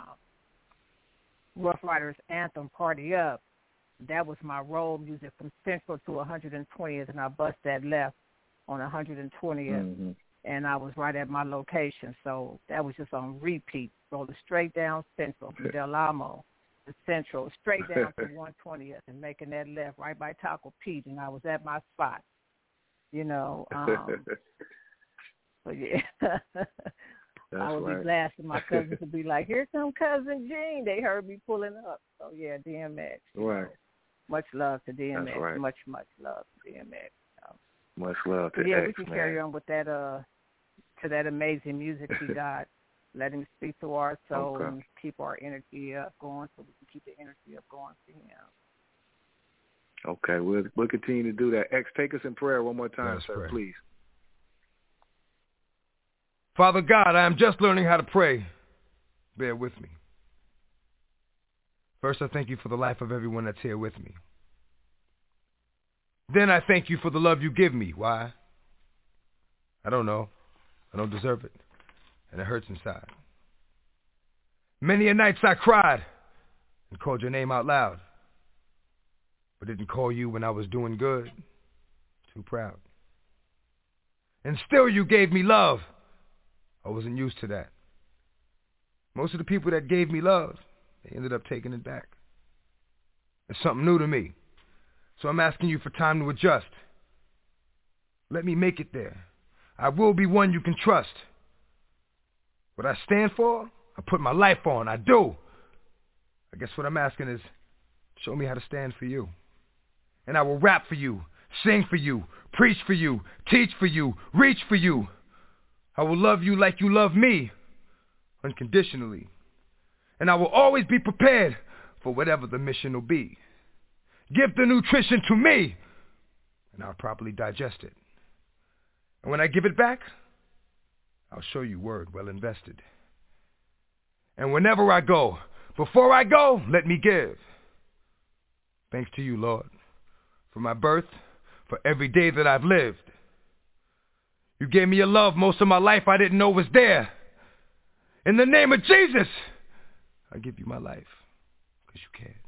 Rough Riders anthem, Party Up. That was my roll music from Central to 120th, and I bust that left on 120th, and I was right at my location. So that was just on repeat, rolling straight down Central from Del Amo to Central, straight down to 120th, and making that left right by Taco Pete, and I was at my spot. So I would be blasting my cousins to be like, "Here come Cousin Jean." They heard me pulling up. So DMX. Much love to DMX. Much love to DMX. Much love to X, we can carry on with that to that amazing music he got. Let him speak to our soul and keep our energy up going, so we can keep the energy up going for him. Okay, we'll continue to do that. X, take us in prayer one more time, sir, pray. please. Father God, I am just learning how to pray. Bear with me. First, I thank you for the life of everyone that's here with me. Then I thank you for the love you give me. Why? I don't know. I don't deserve it. And it hurts inside. Many a nights I cried and called your name out loud, but didn't call you when I was doing good. Too proud. And still you gave me love. I wasn't used to that. Most of the people that gave me love, they ended up taking it back. It's something new to me. So I'm asking you for time to adjust. Let me make it there. I will be one you can trust. What I stand for, I put my life on. I do. I guess what I'm asking is, show me how to stand for you. And I will rap for you, sing for you, preach for you, teach for you, reach for you. I will love you like you love me, unconditionally. And I will always be prepared for whatever the mission will be. Give the nutrition to me, and I'll properly digest it. And when I give it back, I'll show you word well invested. And whenever I go, before I go, let me give. Thanks to you, Lord, for my birth, for every day that I've lived. You gave me a love most of my life I didn't know was there. In the name of Jesus, I give you my life, because you cared.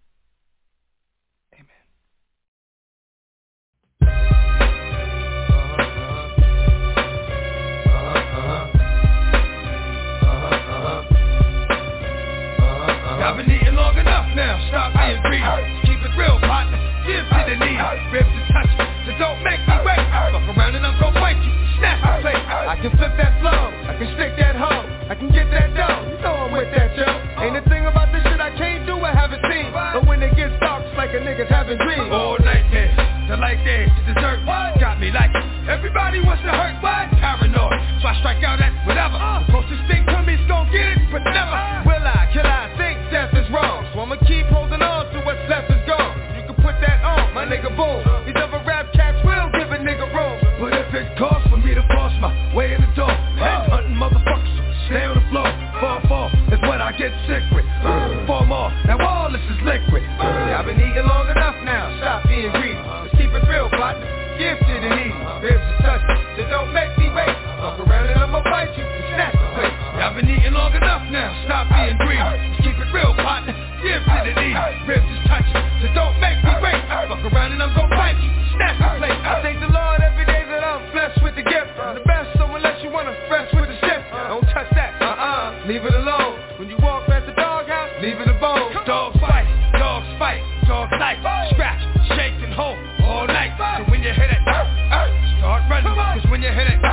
I've been eating long enough now, stop being greedy. Keep it real, partner, give to the needy. Ribs to touch me, so don't make me wait. Fuck around and I'm gon' bite you, snap the plate. I can flip that flow, I can stick that hoe, I can get that dough. You know I'm with that, yo. Ain't a thing about this shit I can't do, I haven't seen. But when it gets dark, it's like a nigga's having dreams. All night there, to like there, to dessert. Got me like it. Everybody wants to hurt, what? Paranoid, so I strike out at whatever. The closest thing to me's gon' get it, but never will I, kill I think death is wrong. So I'ma keep holding on to what's left is gone. You can put that on, my nigga, boom. These other rap cats will give a nigga room. But if it costs for me to force my way in the door, head hunting motherfuckers, so stay on the floor. Fall, that's what I get sick with. 4 more, now all this is liquid. I've been eating long enough now, stop being greedy. Let's keep it real, partner, give to the needy. Ribs to touch me, so don't make me wait. Fuck around and I'ma bite you and snatch the plate. I've been eating long enough now, stop being greedy. Let's keep it real, partner, give to the needy. Ribs to touch me, so don't make me wait. Fuck around and I'm gon' bite you, snatch the plate. I thank the Lord every day that I'm blessed with the gift. I'm the best, so unless you wanna fresh with the shit, don't touch that, leave it alone. When you walk past the doghouse, leave it alone. Dogs fight, dogs like, scratch, shake and hold all night. So when you hit it, start running, cause when you hit it,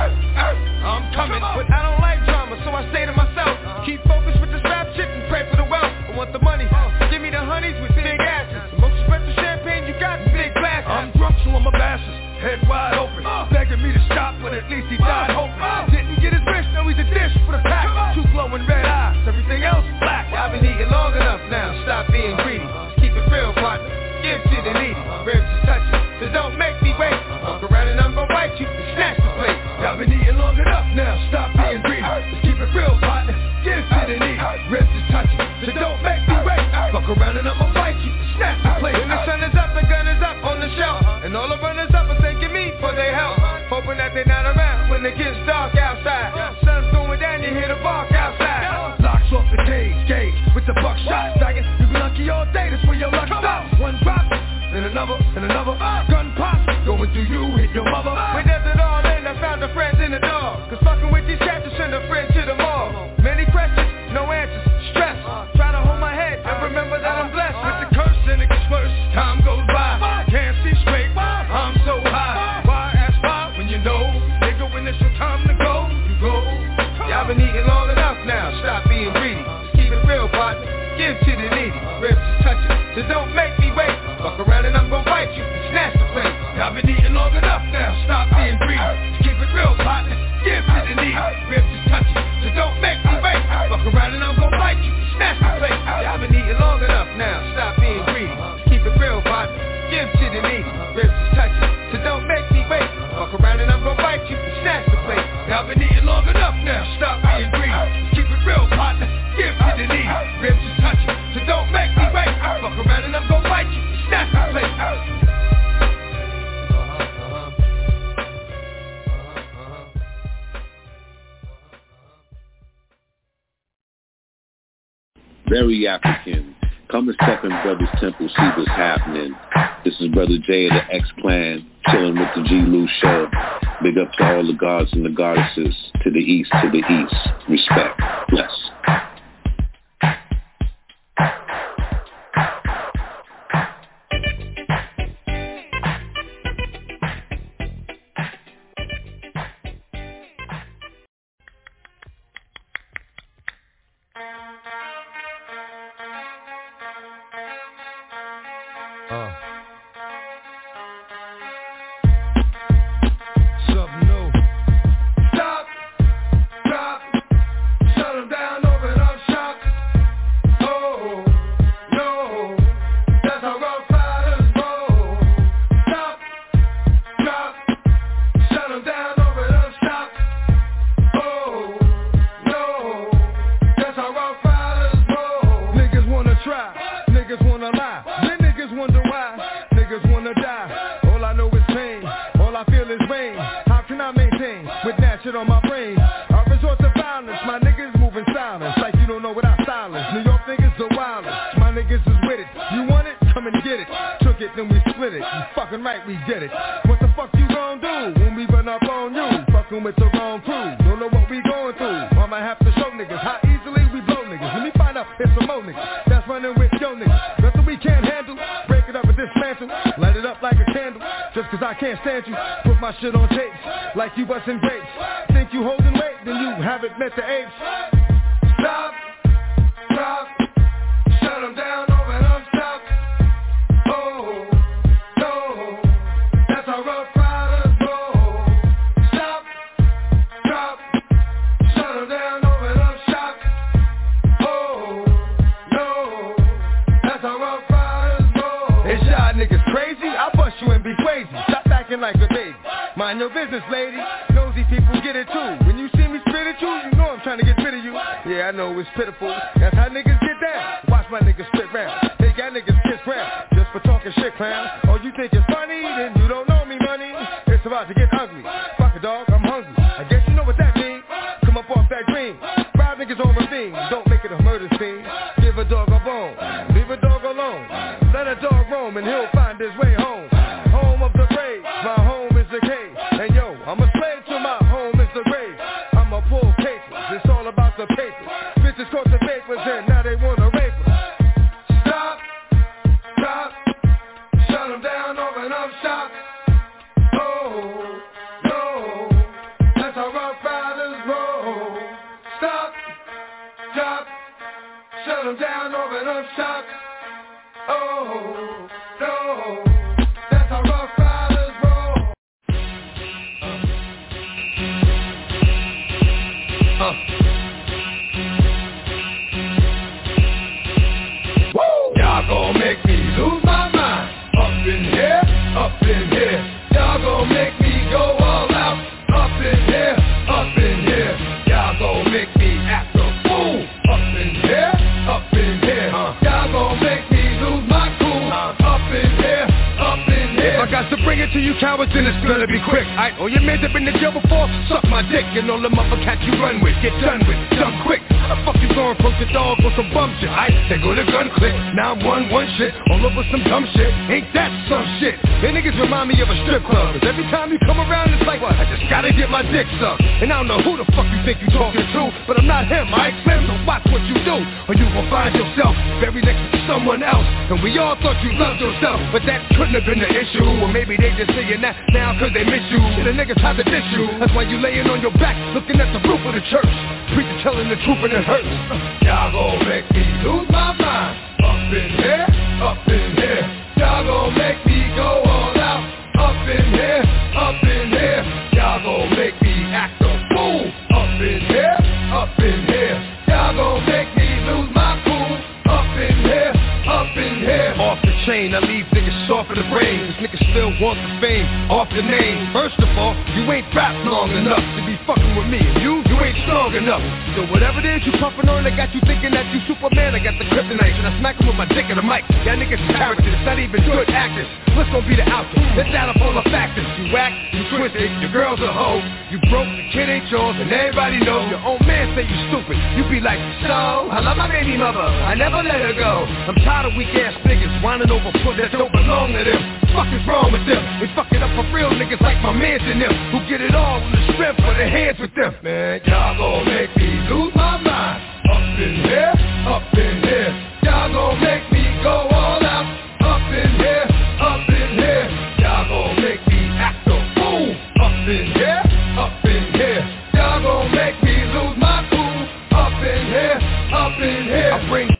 I'm coming. But I don't like drama, so I say to myself, keep focused with this rap shit and pray for the wealth. I want the money, give me the honeys with big asses. The most expensive champagne you got, big glasses. I'm drunk, so I'm a bastard, head wide open, begging me to stop, but at least he died hoping. Didn't get his wish, now he's a dish for the pack. 2 glowing red eyes, everything else black. I've been eating long enough now, stop being greedy. Just keep it real, partner, give to the needy. Ribs to touch it, so don't make me wait. Walk around and I'm gon' bite you and snatch the plate. I've been eating long enough now, stop being greedy. Just keep it real, partner, give to the needy. Ribs to touch it, so don't make me wait. Fuck around and I'ma bite you and snatch the plate. When the sun is up, the gun is up on the shelf, and all the runners up are thanking me for their help, hoping that they're not around when it gets dark outside. Sun's going down, you hear the bark outside. Locks off the gauge with the buckshot stacking. You be lucky all day, that's where your luck stops. One drop, and another, gun pops, going through you, hit your mother. When does it all end? I found a friend in the door, cause fucking with these cats to send a friend to the mall. Many questions, no answers, stress. Try to hold my head and remember that I'm blessed. With the curse and it gets worse, time goes by. Can't see straight, I'm so high. Why ask why when you know, nigga, when it's your time to go, you go. Yeah, I've been eating long enough now, stop being greedy. Just keep it real, partner, give to the needy. Ribs to touch it, so don't make me wait. Fuck around and I'm gon' bite you and snatch the plate. I've been eating long enough now, stop very African. Come and step in Brother's Temple, see what's happening. This is Brother Jay of the X-Clan, chilling with the G. Lou Show. Big up to all the gods and the goddesses, to the east, Respect. Bless. What's gonna be the outcome? Let's add up all the factors. You whack, you twisted, your girl's a hoe. You broke, the kid ain't yours, and everybody knows. Your own man say you stupid. You be like, so, I love my baby mother, I never let her go. I'm tired of weak ass niggas whining over foot that don't belong to them. Fuck is wrong with them? They fucking up for real niggas like my mans and them, who get it all on the strength of their hands with them. Man, y'all gon' make me lose my mind. Up in here, up in here. Y'all gon' make me go all out. Up in here, up in here. Y'all gon' make me act a fool. Up in here, up in here. Y'all gon' make me lose my cool. Up in here, up in here. I bring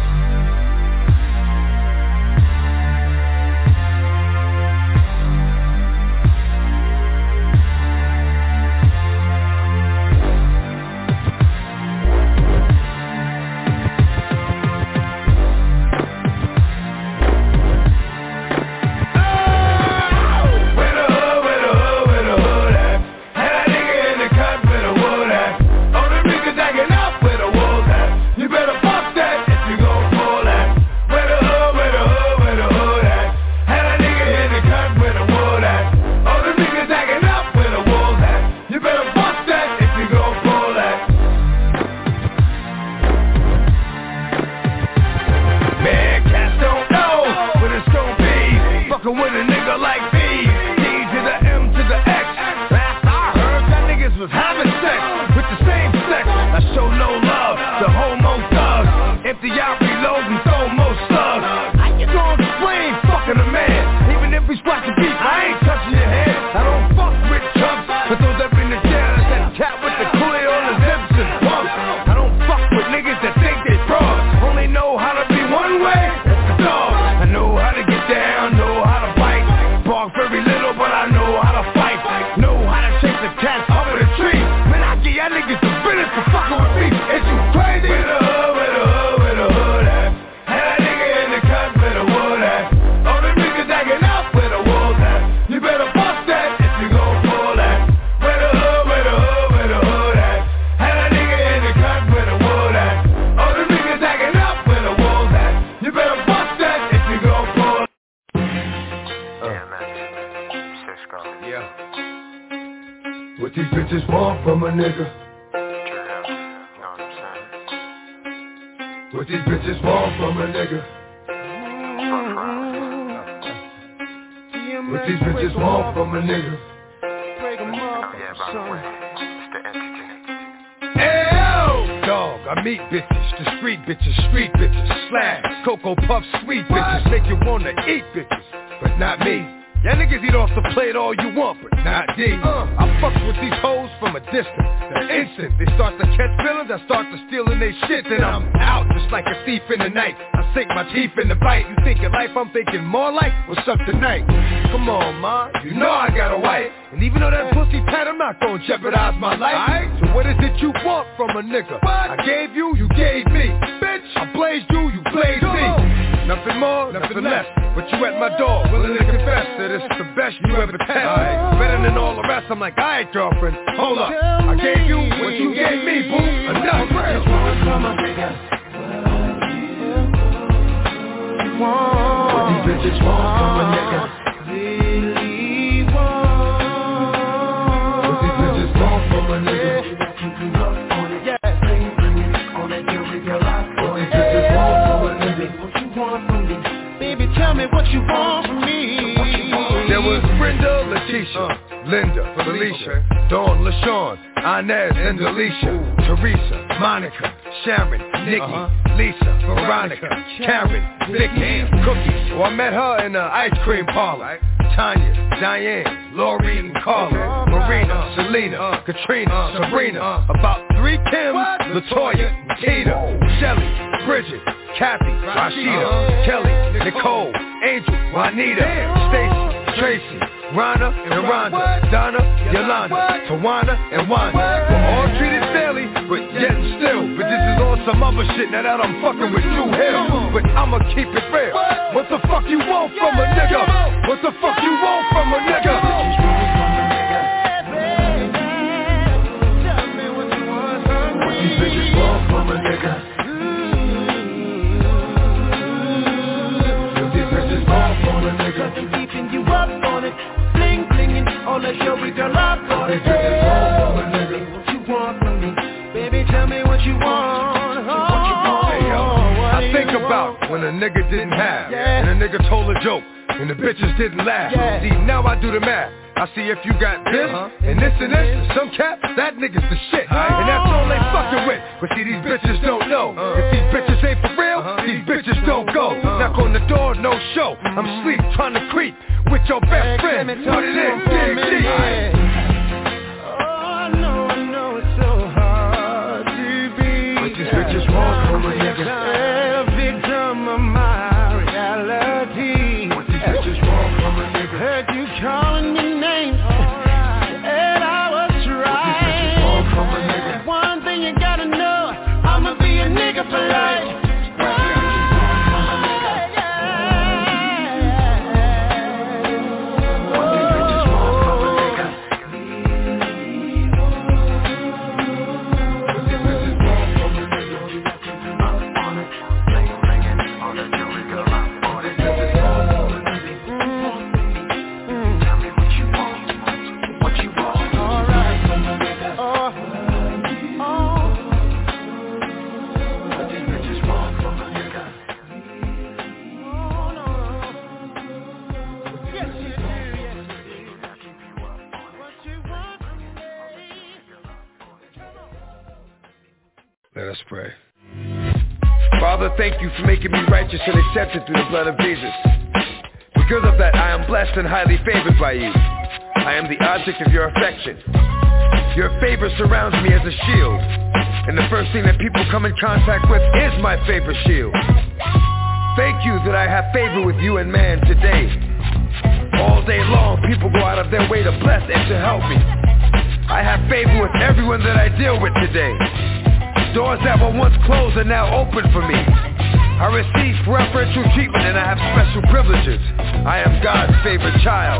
jeopardize my life. Right. So what is it you want from a nigga? What? I gave you, you gave me. Bitch, I blazed you, you blazed me. Nothing more, nothing less. But you at my door, willing to confess that it's the best you ever tasted. Right. Better than all the rest. I'm like, alright, girlfriend, hold up. I gave you what you gave me, boo. Enough. What these bitches want from a nigga? Tell me what you want from me. There was Brenda, Leticia, Linda, Felicia, Dawn, LaShawn, Inez, and Alicia, Teresa, Monica, Sharon, Nikki, Lisa, Veronica, Karen, Vicky, Cookies. Well, I met her in the ice cream parlor. Tanya, Diane, Lori, and Carla, Marina, Selena, Katrina, Sabrina, about 3 Kims, Latoya, Keita, Shelly, Bridget, Kathy, Rashida, Kelly, Nicole, Angel, Juanita, Stacy, Tracy, Rhonda and Rhonda, Donna, Yolanda, Tawana and Wanda. We're all treated fairly, but yet still. But this is on some other shit now that I'm fucking with Drew Hill. But I'ma keep it real. What the fuck you want from a nigga? What the fuck you want from a nigga? What these bitches want from a nigga? What these bitches want from a nigga? think about when a nigga didn't have, and a nigga told a joke, and the bitches didn't laugh. See, now I do the math. I see if you got this, and this, and some cap, that nigga's the shit. And that's all they fucking with. But see, these bitches don't know. If these bitches ain't for real, these bitches don't go. Knock on the door, no show. I'm asleep, trying to creep with your best friend. Put it in, dig deep. I know it's so hard to be. But these bitches want from a nigga. A victim of my reality. What these bitches want from a nigga. Heard you calling me names, and I was right. One thing you gotta know, I'ma be a nigga for life. Let us pray. Father, thank you for making me righteous and accepted through the blood of Jesus. Because of that, I am blessed and highly favored by you. I am the object of your affection. Your favor surrounds me as a shield, and the first thing that people come in contact with is my favorite shield. Thank you that I have favor with you and man today. All day long, people go out of their way to bless and to help me. I have favor with everyone that I deal with today. Doors that were once closed are now open for me. I receive preferential treatment and I have special privileges. I am God's favorite child.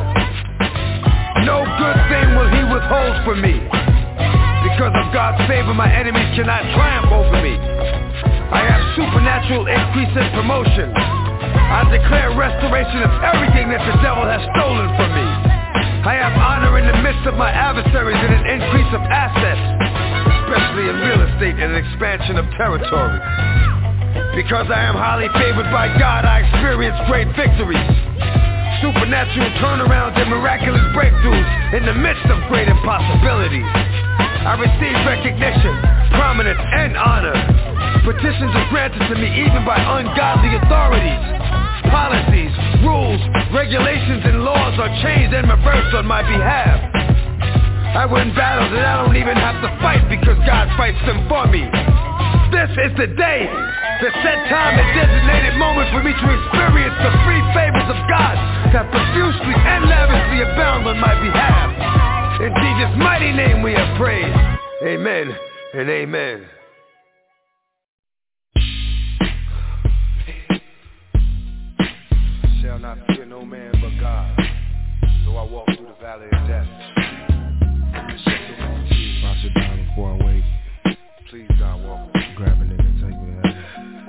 No good thing will he withhold from me. Because of God's favor, my enemies cannot triumph over me. I have supernatural increase in promotion. I declare restoration of everything that the devil has stolen from me. I have honor in the midst of my adversaries and an increase of assets, especially in real estate and an expansion of territory. Because I am highly favored by God, I experience great victories, supernatural turnarounds and miraculous breakthroughs in the midst of great impossibilities. I receive recognition, prominence, and honor. Petitions are granted to me even by ungodly authorities. Policies, rules, regulations, and laws are changed and reversed on my behalf. I win battles that I don't even have to fight because God fights them for me. This is the day, the set time and designated moment for me to experience the free favors of God that profusely and lavishly abound on my behalf. In Jesus' mighty name we have prayed. Amen and amen. Shall not fear no man but God, though I walk through the valley of death. I should die before I wake. Please, God, walk with me. Grabbing it and take me to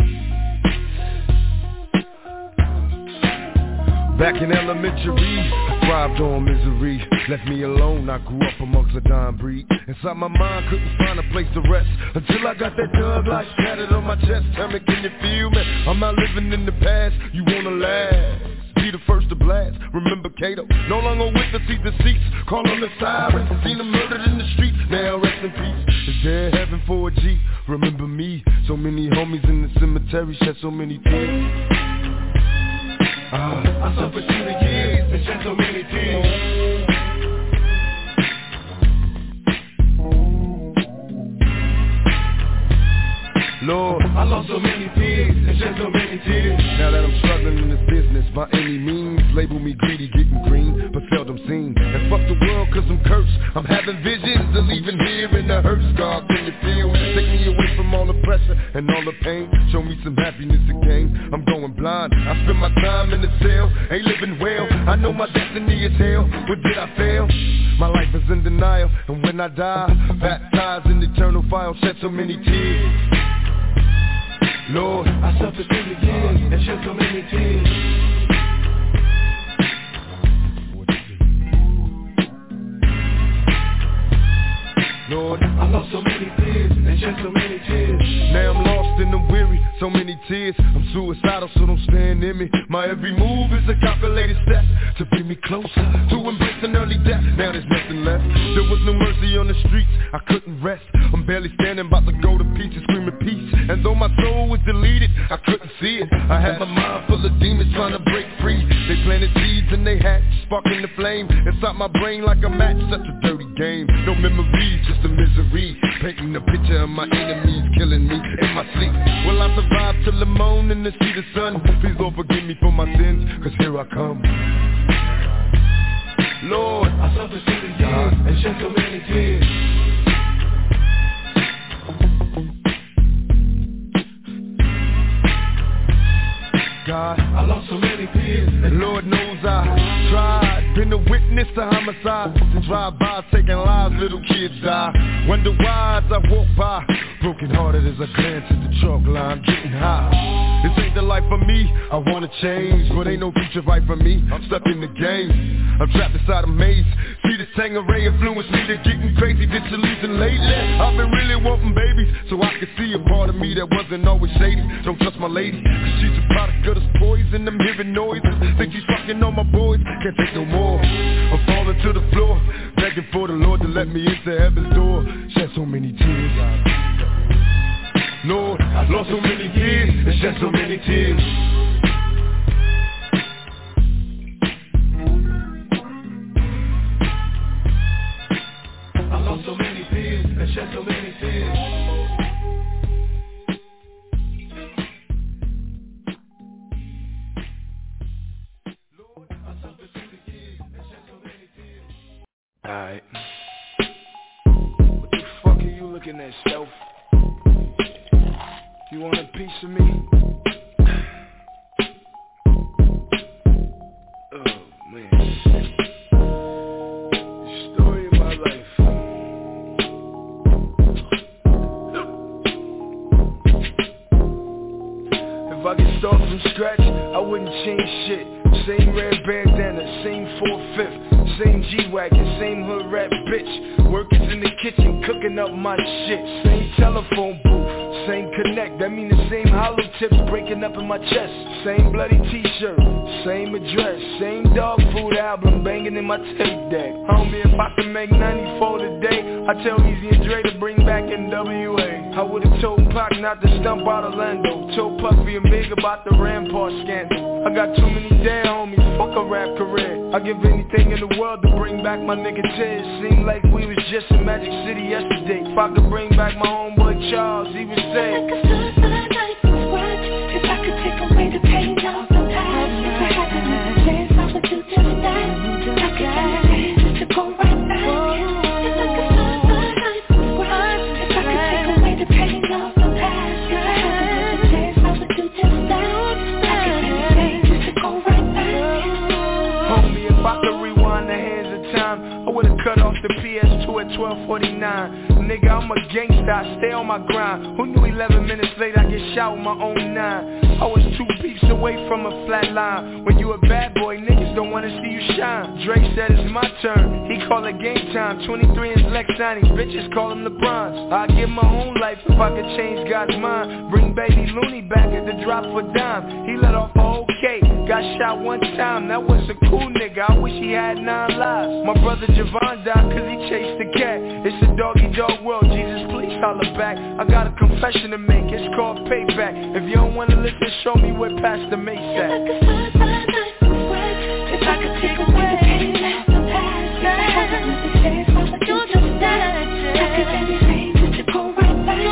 heaven. Back in elementary, I thrived on misery. Left me alone, I grew up amongst a dying breed. Inside my mind, couldn't find a place to rest until I got that dug like tatted on my chest. Tell me, can you feel me? I'm not living in the past, you wanna last. Be the first to blast, remember Cato. No longer with the seat deceits, call on the sirens. Seen them murdered in the streets, now rest in peace. Is there heaven for a G? Remember me, so many homies in the cemetery shed so many tears. I suffered through the years and shed so many tears. Lord, I lost so many tears and shed so many tears. Now that I'm struggling in this business by any means, label me greedy, getting green, but seldom seen. And fuck the world cause I'm cursed. I'm having visions of leaving here in the hurts. God, can you feel? Take me away from all the pressure and all the pain. Show me some happiness again. I'm going blind. I spend my time in the cell, ain't living well. I know my destiny is hell. But did I fail? My life is in denial, and when I die, baptized in eternal fire, shed so many tears. Lord, I suffered through the years and shed so many tears. Lord, I lost so many tears and shed so many tears. Now I'm lost and I'm weary, so many tears. I'm suicidal, so don't stand near me. My every move is a calculated step to bring me closer to embracing early death. Now there's nothing left. There was no mercy on the streets, I couldn't rest. I'm barely standing, about to go to pieces, screaming peace. And though my soul was deleted, I couldn't see it. I had my mind full of demons trying to break free. They planted seeds and they hatched, sparking the flame inside my brain like a match. Such a dirty game. No memories, just a misery. Painting a picture of my enemies killing me in my sleep. Will I survive till the morning to see the sun? Please Lord forgive me for my sins, cause here I come. Lord, I suffered through the years and shed so many tears. God, I lost so many peers, and Lord knows I tried. Been a witness to homicide, to drive by taking lives, little kids die. Wonder why as I walk by, broken hearted as I glance at the chalk line, getting high. This ain't the life for me, I wanna change, but ain't no future right for me. I'm stuck in the game, I'm trapped inside a maze. See this Tangeray influence me to getting crazy, disillusioned lately. I've been really wanting babies, so I could see a part of me that wasn't always shady. Don't trust my lady, cause she's a product of this poison. I'm hearing noises, think she's fucking on my boys, can't take no more. I'm falling to the floor, begging for the Lord to let me into heaven's door. Shed so many tears, Lord, I lost so many years and shed so many tears. I lost so many tears and shed so many tears. Alright. What the fuck are you looking at, self? You want a piece of me? Oh man, the story of my life. If I could start from scratch, I wouldn't change shit. Same red bandana, same 4/5, same G-Wagon, same hood rap bitch. Workers in the kitchen, cooking up my shit. Same telephone booth, same connect, that mean the same hollow tips breaking up in my chest. Same bloody t-shirt, same address, same dog food album banging in my tape deck. Homie, if I can make 94 today, I tell Easy and Dre to bring back NWA. I would've told Pac not to stump out Orlando, told Puffy and Big about the Rampart scandal. I got too many dead homies, fuck a rap career. I give anything in the world to bring back my nigga Ted. Seemed like we was just in Magic City yesterday. If I could bring back my homeboy Charles, he would say I could start from the night from scratch. If I could take away the pain of the past. If I had another chance, I would do just that. I could get a chance to go right back. If I could start from the night from scratch. If I could take away the pain of the past. If I had another chance, I would do just that. I could get a chance to go right back. Homie, if I could rewind the hands of time, I would've cut off the PS2 at 12:49. Nigga, I'm a gangsta, I stay on my grind. Who knew 11 minutes later I get shot with my own 9? I was 2 beats away from a flat line. When you a bad boy, niggas don't wanna see you shine. Drake said it's my turn, he call it game time. 23 is Lex signing, bitches call him LeBron. I'd give my own life if I could change God's mind. Bring baby Looney back at the drop for dime. He let off a whole cake, got shot one time. That was a cool nigga, I wish he had 9 lives. My brother Javon died cause he chased the cat. It's a doggy dog world, Jesus please holler back. I got a confession to make, it's called payback. If you don't wanna listen, show me where Pastor Mace at. If I could take away the pain of the past, if I had another chance, I would do just that. I could anything just to go right back.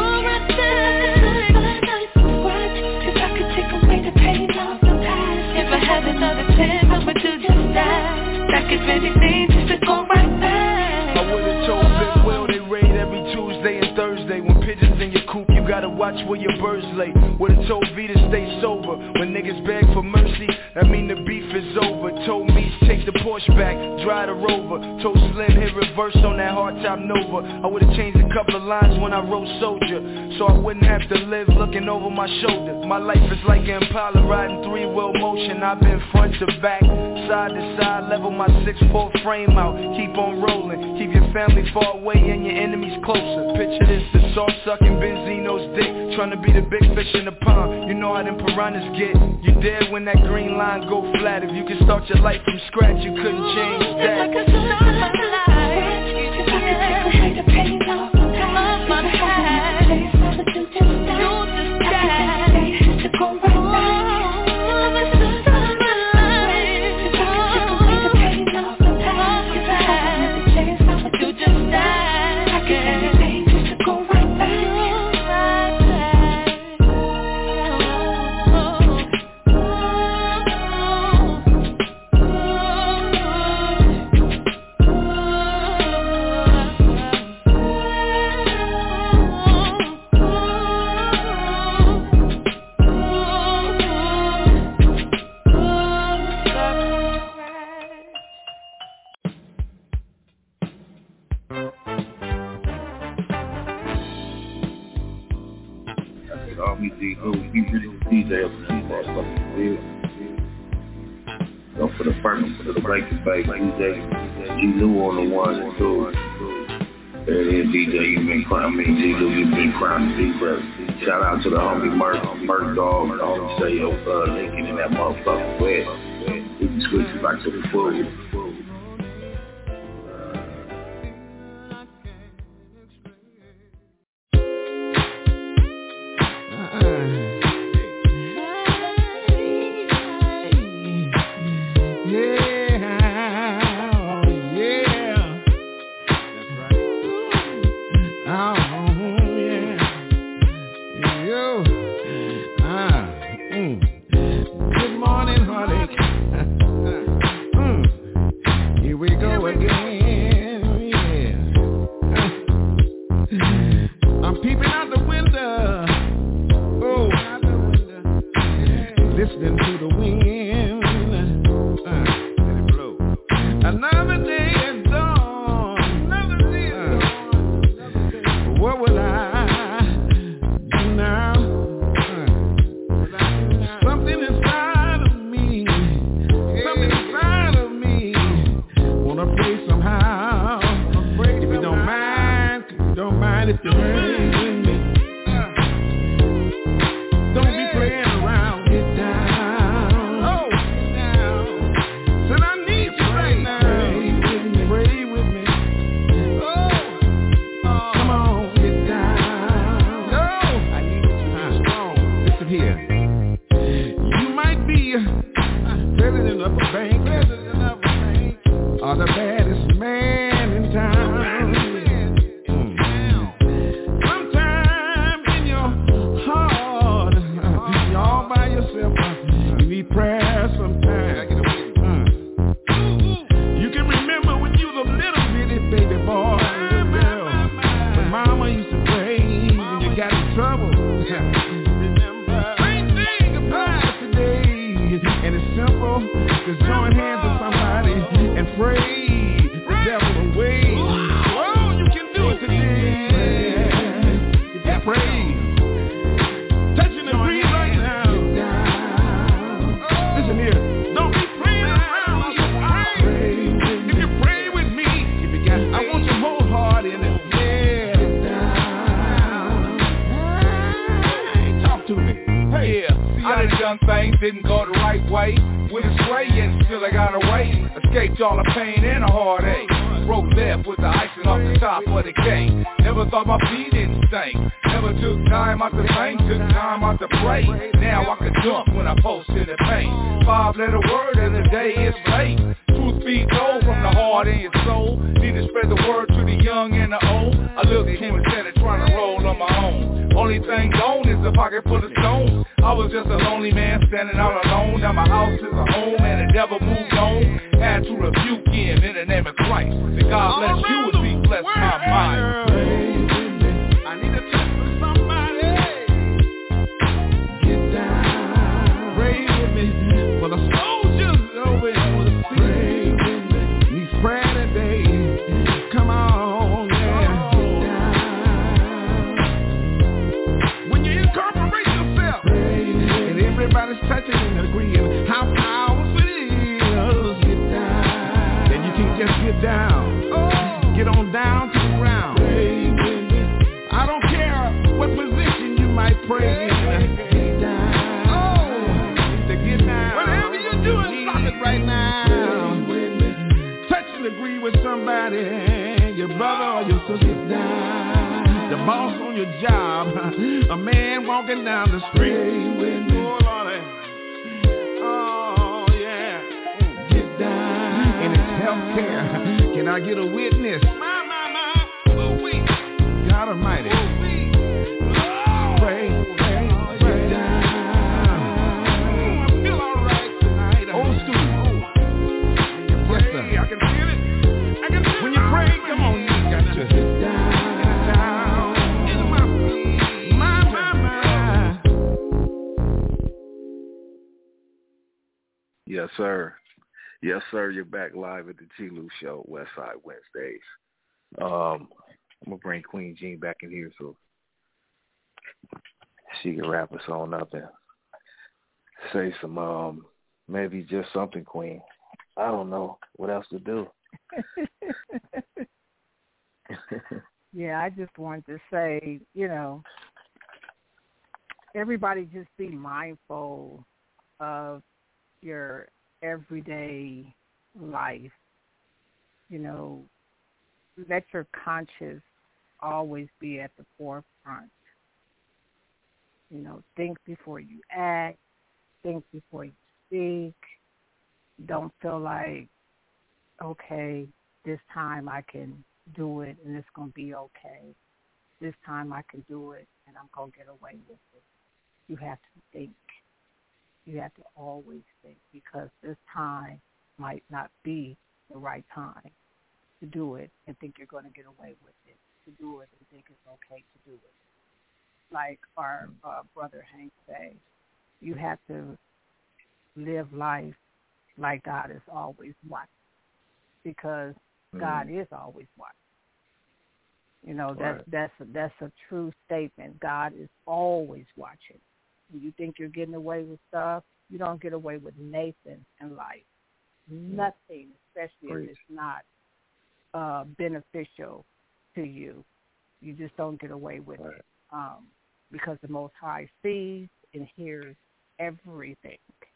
If I could take away the pain of the past, if I had another chance, I would do just that. I could anything just to go right back. I would've told Big Will they raid every Tuesday and Thursday. When pigeons in your coop, you gotta watch where your birds lay. Would've told V to stay sober. When niggas beg for mercy, that mean the beef is over. Told me take the Porsche back, drive the Rover. Told Slim hit reverse on that hardtop Nova. I would've changed a couple of lines when I wrote Soldier, so I wouldn't have to live looking over my shoulder. My life is like an Impala riding 3-wheel motion. I've been front to back, side to side, level my 6'4" frame out. Keep on rolling, keep your family far away and your enemies closer. Picture this, the soft sucking Benzino's dick, trying to be the big fish in the pond. You know how them piranhas get. You dead when that green line go flat. If you could start your life from scratch, you couldn't change that. It's like a tsunami. You just have to take away the pain off my head. You just die to go right back. For the first, for the break and bake, DJ G Lou on the ones and twos. There it is, DJ, you've been crying. G Lou, you've been crying, deep breath. Shout out to the homie Merc Dog, the homie say yo, Lincoln in that motherfucking wet. We can switch it back to the food. Get on down to the ground. with somebody, your brother or your sister, get down. The boss on your job, a man walking down the street. Oh, Lord. Oh, yeah. Get down. And it's healthcare. Can I get a witness? My. God Almighty. Pray down. I feel all right tonight. Old school. Yes, sir. I can feel it. When you pray, come on, you got to get down. In my feet. My. Yes, sir. Yes, sir. You're back live at the G. Lou Show, Westside Wednesdays. I'm going to bring Queen Jean back in here so she can wrap us on up and say some, maybe just something, Queen. I don't know what else to do. Yeah, I just wanted to say, everybody just be mindful of your everyday life. Let your conscience always be at the forefront. Think before you act. Think before you speak. Don't feel like, okay, this time I can do it and it's going to be okay. This time I can do it and I'm going to get away with it. You have to think. You have to always think, because this time might not be the right time to do it and think you're going to get away with it, to do it and think it's okay to do it. Like our brother Hank say, you have to live life like God is always watching, because God is always watching. That's a true statement. God is always watching. When you think you're getting away with stuff, you don't get away with Nathan in life. Nothing, especially if it's not beneficial to you. You just don't get away with it, because the Most High sees and hears everything.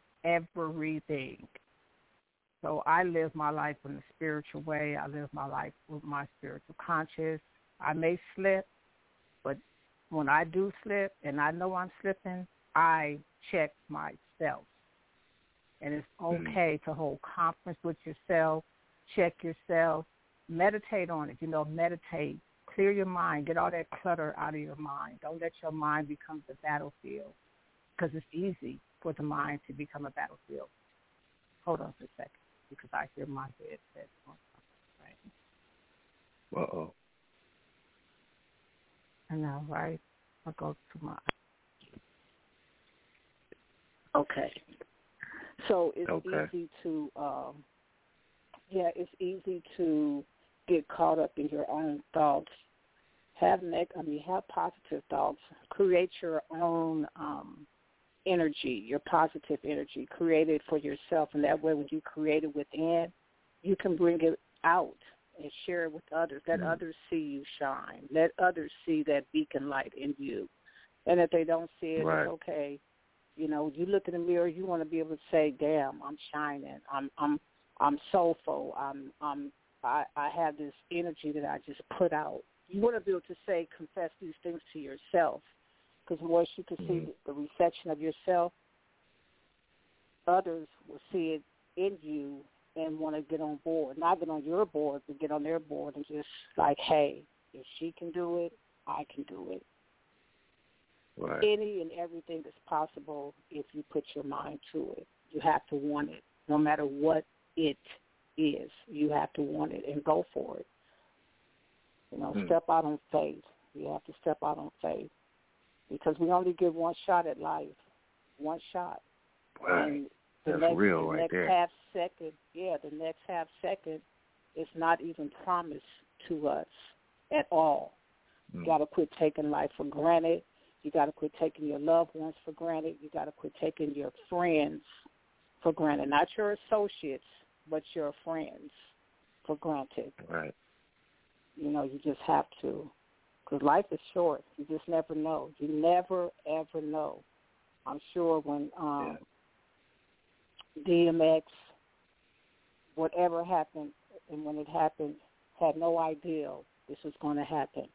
So I live my life in a spiritual way. I live my life with my spiritual conscience. I may slip, but when I do slip and I know I'm slipping, I check myself. And it's okay to hold conference with yourself, check yourself, meditate on it. Meditate. Clear your mind. Get all that clutter out of your mind. Don't let your mind become the battlefield, because it's easy for the mind to become a battlefield. Hold on for a second, because I hear my headset on something, right? Uh-oh. I know, right? I'll go to my... Okay. So it's easy to, it's easy to get caught up in your own thoughts. Have positive thoughts. Create your own energy, your positive energy. Create it for yourself, and that way, when you create it within, you can bring it out and share it with others. Let others see you shine. Let others see that beacon light in you. And if they don't see it, it's okay. You look in the mirror, you want to be able to say, "Damn, I'm shining. I'm soulful. I have this energy that I just put out." You want to be able to confess these things to yourself, because once you can see the reflection of yourself, others will see it in you and want to get on board. Not get on your board, but get on their board and just like, hey, if she can do it, I can do it. Right. Any and everything is possible if you put your mind to it. You have to want it, no matter what it is. You have to want it and go for it. Step out on faith. You have to step out on faith, because we only get one shot at life, one shot. Right. And That's next, real the right next there. The next half second is not even promised to us at all. You got to quit taking life for granted. You got to quit taking your loved ones for granted. You got to quit taking your friends for granted. Not your associates, but your friends for granted. Right. You just have to, because life is short. You just never know. You never, ever know. I'm sure when DMX, whatever happened and when it happened, had no idea this was going to happen.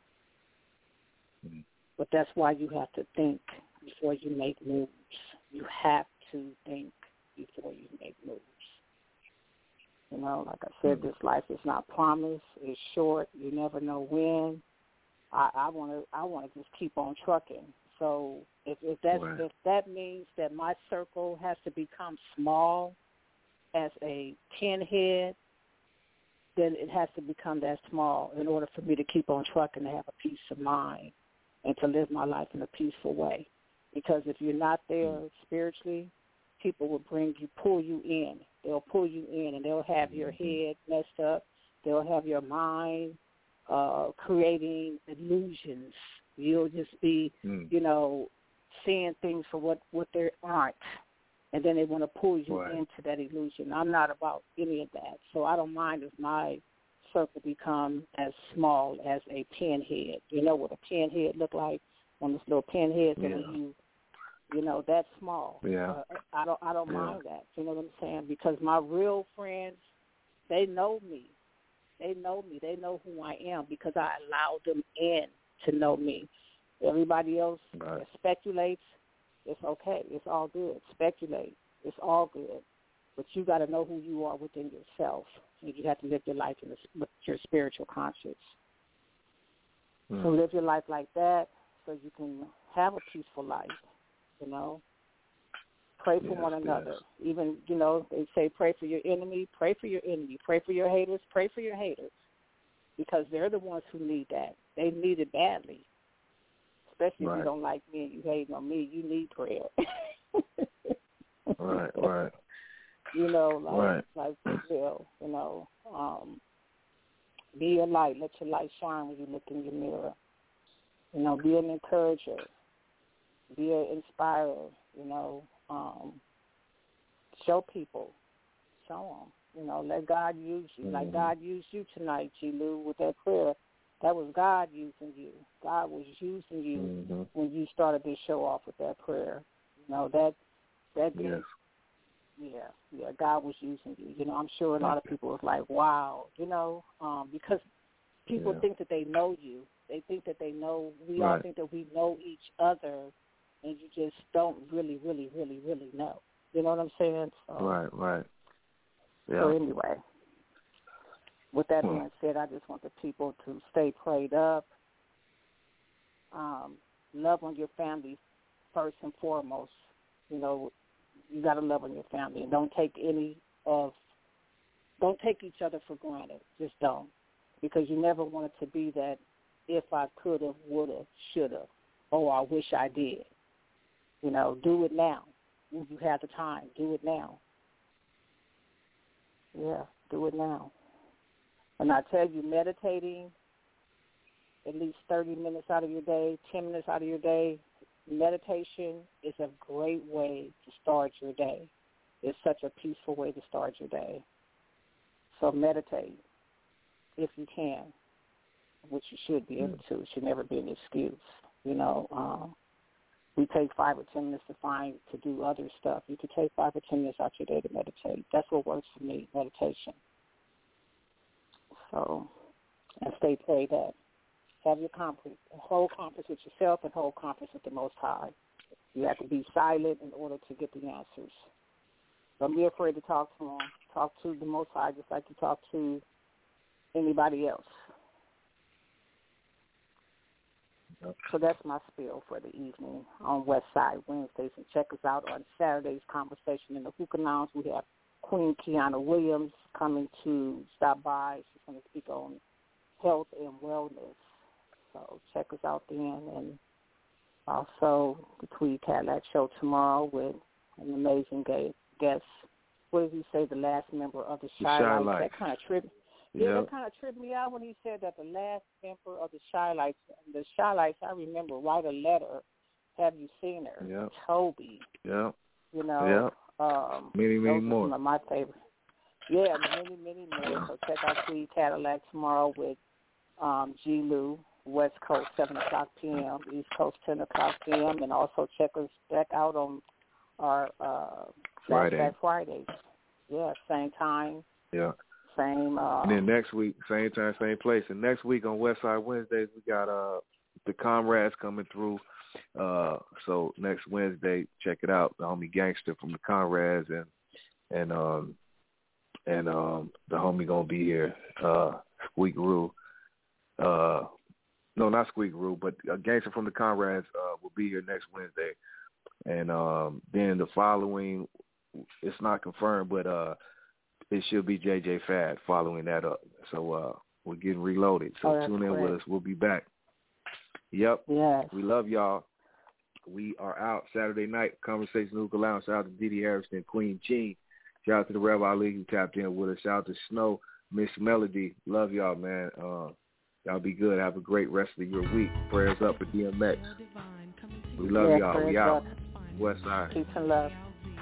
But that's why you have to think before you make moves. You have to think before you make moves. You know, like I said, this life is not promised. It's short. You never know when. I want to just keep on trucking. So if that means that my circle has to become small as a pinhead, then it has to become that small in order for me to keep on trucking, to have a peace of mind and to live my life in a peaceful way. Because if you're not there spiritually, people will pull you in. They'll pull you in, and they'll have your head messed up. They'll have your mind creating illusions. You'll just be, seeing things for what they aren't. And then they want to pull you into that illusion. I'm not about any of that. So I don't mind if my circle become as small as a pinhead. You know what a pinhead look like? When this little pinhead that that's small. Yeah. I don't mind that. You know what I'm saying? Because my real friends, they know me. They know me. They know who I am because I allowed them in to know me. Everybody else that speculates, it's okay. It's all good. Speculate. It's all good. But you got to know who you are within yourself. And you have to live your life with your spiritual conscience. So live your life like that so you can have a peaceful life, Pray for one another. Even, they say pray for your enemy. Pray for your enemy. Pray for your haters. Pray for your haters. Because they're the ones who need that. They need it badly. Especially if you don't like me and you hate on me, you need prayer. Right. Like for real, be a light. Let your light shine when you look in your mirror. Be an encourager. Be an inspirer, show people. Show them. Let God use you. Like God used you tonight, G. Lou, with that prayer. That was God using you. God was using you when you started this show off with that prayer. Yeah, God was using you. I'm sure a lot of people was like, wow, because people think that they know you. They think that they know, we all think that we know each other, and you just don't really, really, really, really know. You know what I'm saying? So, right. Yeah. So anyway, with that being said, I just want the people to stay prayed up, love on your family first and foremost. You got to love on your family, and don't take each other for granted. Just don't, because you never want it to be that if I could have, would have, should have, oh, I wish I did. Do it now. When you have the time, do it now. Yeah, do it now. And I tell you, meditating at least 30 minutes out of your day, 10 minutes out of your day, meditation is a great way to start your day. It's such a peaceful way to start your day. So meditate if you can, which you should be able to. It should never be an excuse. We take 5 or 10 minutes to do other stuff. You could take 5 or 10 minutes out your day to meditate. That's what works for me, meditation. So, and stay prayed up. Have your hold conference with yourself and hold conference with the Most High. You have to be silent in order to get the answers. Don't be afraid to talk to him. Talk to the Most High just like you talk to anybody else. So that's my spiel for the evening on West Side Wednesdays. And check us out on Saturday's Conversation in the Hookah Lounge. We have Queen Kiana Williams coming to stop by. She's going to speak on health and wellness. So check us out then. And also the Tweed Cadillac Show tomorrow with an amazing guest. What did he say? The last member of the Shy Lights. That kind of tripped. Yeah, that kind of tripped me out when he said that the last member of the Shy Lights. The Shy Lights, I remember, write a letter. Have you seen her? Yep. Toby. Yeah. Many more. Some of my favorite. Yeah, many more. So check out Tweed Cadillac tomorrow with G. Lou, West Coast, 7 o'clock p.m., East Coast, 10 o'clock p.m., and also check us back out on our Flashback Fridays. Yeah, same time. Yeah. same. And then next week, same time, same place. And next week on Westside Wednesdays, we got the Comrades coming through. So next Wednesday, check it out. The homie Gangster from the Comrades and the homie gonna be here. Squeak Roo. No, not Squeak Roo, but Gangster from the Comrades will be here next Wednesday. And then the following, it's not confirmed, but it should be JJ Fad following that up. So we're getting reloaded. So tune in with us. We'll be back. Yep. Yes. We love y'all. We are out Saturday night. Conversation Hookah Lounge. Shout out to Didi Harrison, Queen Jean. Shout out to the Rev Ali who tapped in with us. Shout out to Snow, Miss Melody. Love y'all, man. Y'all be good. Have a great rest of your week. Prayers up for DMX. We love y'all. We out. Westside. Peace and love.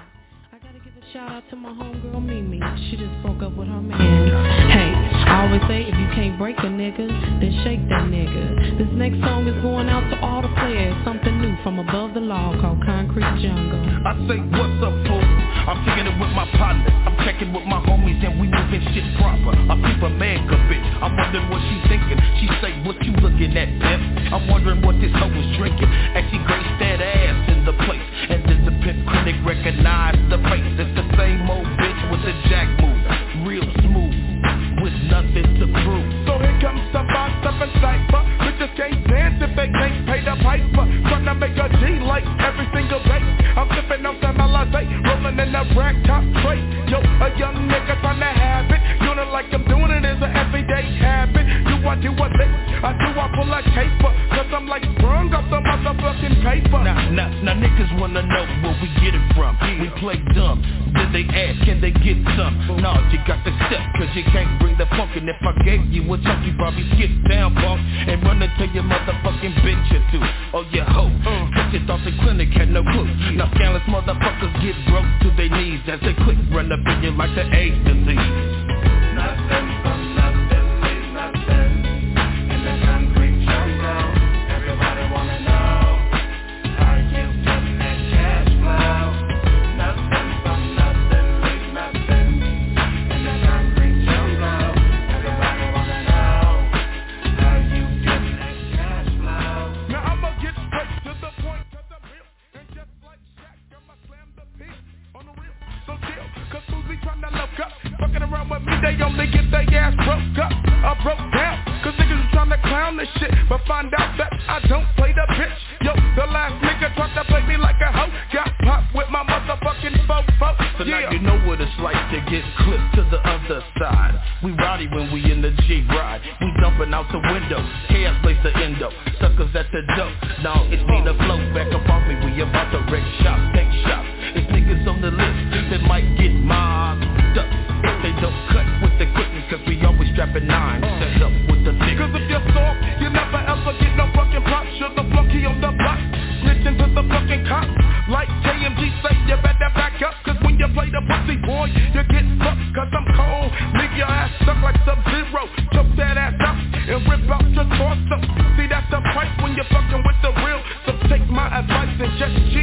Shout out to my homegirl Mimi, she just broke up with her man. Hey, I always say if you can't break a nigga, then shake that nigga. This next song is going out to all the players, something new from above the law called Concrete Jungle. I say what's up, fool? I'm kicking it with my partners, I'm checking with my homies and we moving shit proper. I peep a mega bitch, I'm wondering what she thinking. She say, what you looking at, pimp? I'm wondering what this hoe was drinking. As she graced that ass in the place, and then the pimp critic recognized the face. It's the same old bitch with the jack move, real smooth, with nothing to prove. So here comes the boss up in cypher. Bitches can't dance if they can't pay the piper. Tryna make a G like every single day. I'm sipping on some Alizé, rolling in a rack top tray. Yo, a young nigga tryna have it. Doing like I'm doing it is an everyday habit. I do a lick, I pull a caper. Cause I'm like sprung off the motherfucking paper. Now niggas wanna know where we get it from. We play dumb, then they ask, can they get some? No, you got to step, cause you can't bring the funk. And if I gave you a chunk, you probably skip down, punk, and run into your motherfucking bitch or two. Or your hoe, cause you thought the clinic had no clue. Now scandalous motherfuckers get broke to their knees as they quick run up in you like the AIDS disease. Nothing from nothing, leave nothing. In the concrete jungle, everybody wanna know how you getting that cash flow. Nothing from nothing, leave nothing. In the concrete jungle, everybody wanna know how you getting that cash flow. Now I'ma get straight to the point, cause I'm real. And just like Shaq, I'ma slam the beat on the real. So chill, cause fools be tryna look up. Fucking around with me, they only get their ass broke up. I broke down, cause niggas is tryna clown this shit, but find out that I don't play the bitch. Yo, the last nigga tried to play me like a hoe. Got popped with my motherfucking fofo. So now you know what it's like to get clipped to the other side. We rowdy when we in the G-Ride. We jumping out the window. Chaos plays the endo. Suckers at the dope. Now it's me to float back up off me. We about to wreck shop, take shop. It's niggas on the list that might get mobbed up if they don't cut with the equipment, cause we always strapping nines to help with the niggas. Cause if you're soft, you never ever get no fucking props. You're the flunky on the block, snitching to the fucking cops. Like KMG say, you better back up, cause when you play the pussy boy, you get fucked. Cause I'm cold, leave your ass stuck like Sub-Zero. Choke that ass out and rip out your torso. See, that's the price when you're fucking with the real. So take my advice and just G.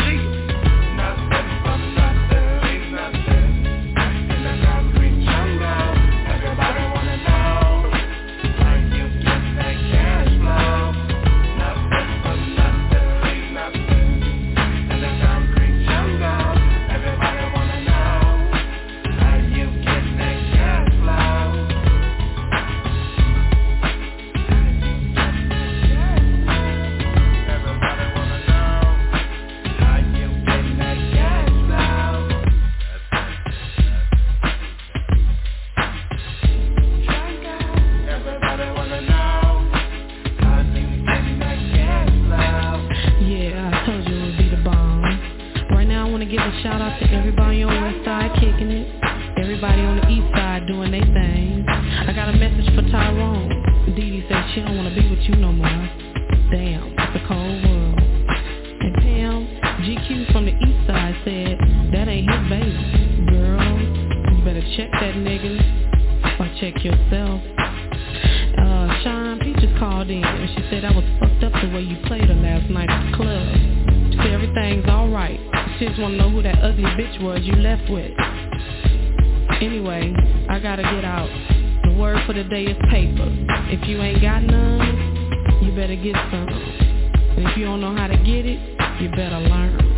Nothing from nothing, leave nothing. In the concrete jungle, everybody wanna know how you get that cash flow. Nothing from nothing, leave nothing. In the concrete jungle, everybody wanna know how you get that cash flow. Everybody wanna know how you get that cash flow. Everybody wanna know how you get that cash flow. Yeah, I told you it would be the bomb. Right now I want to give a shout out to everybody on West Side kicking it, everybody on the East Side doing their thing. I got a message for Tyrone. Dee said she don't want to be with you no more. Damn, it's a cold world. And Pam, GQ from the East Side said that ain't his baby. Girl, you better check that nigga or check yourself. Sean Peaches called in and she said I was fucked up the way you played her last night at the club. She said everything's alright. She just wanna know who that ugly bitch was you left with. Anyway, I gotta get out. The word for the day is paper. If you ain't got none, you better get some. And if you don't know how to get it, you better learn.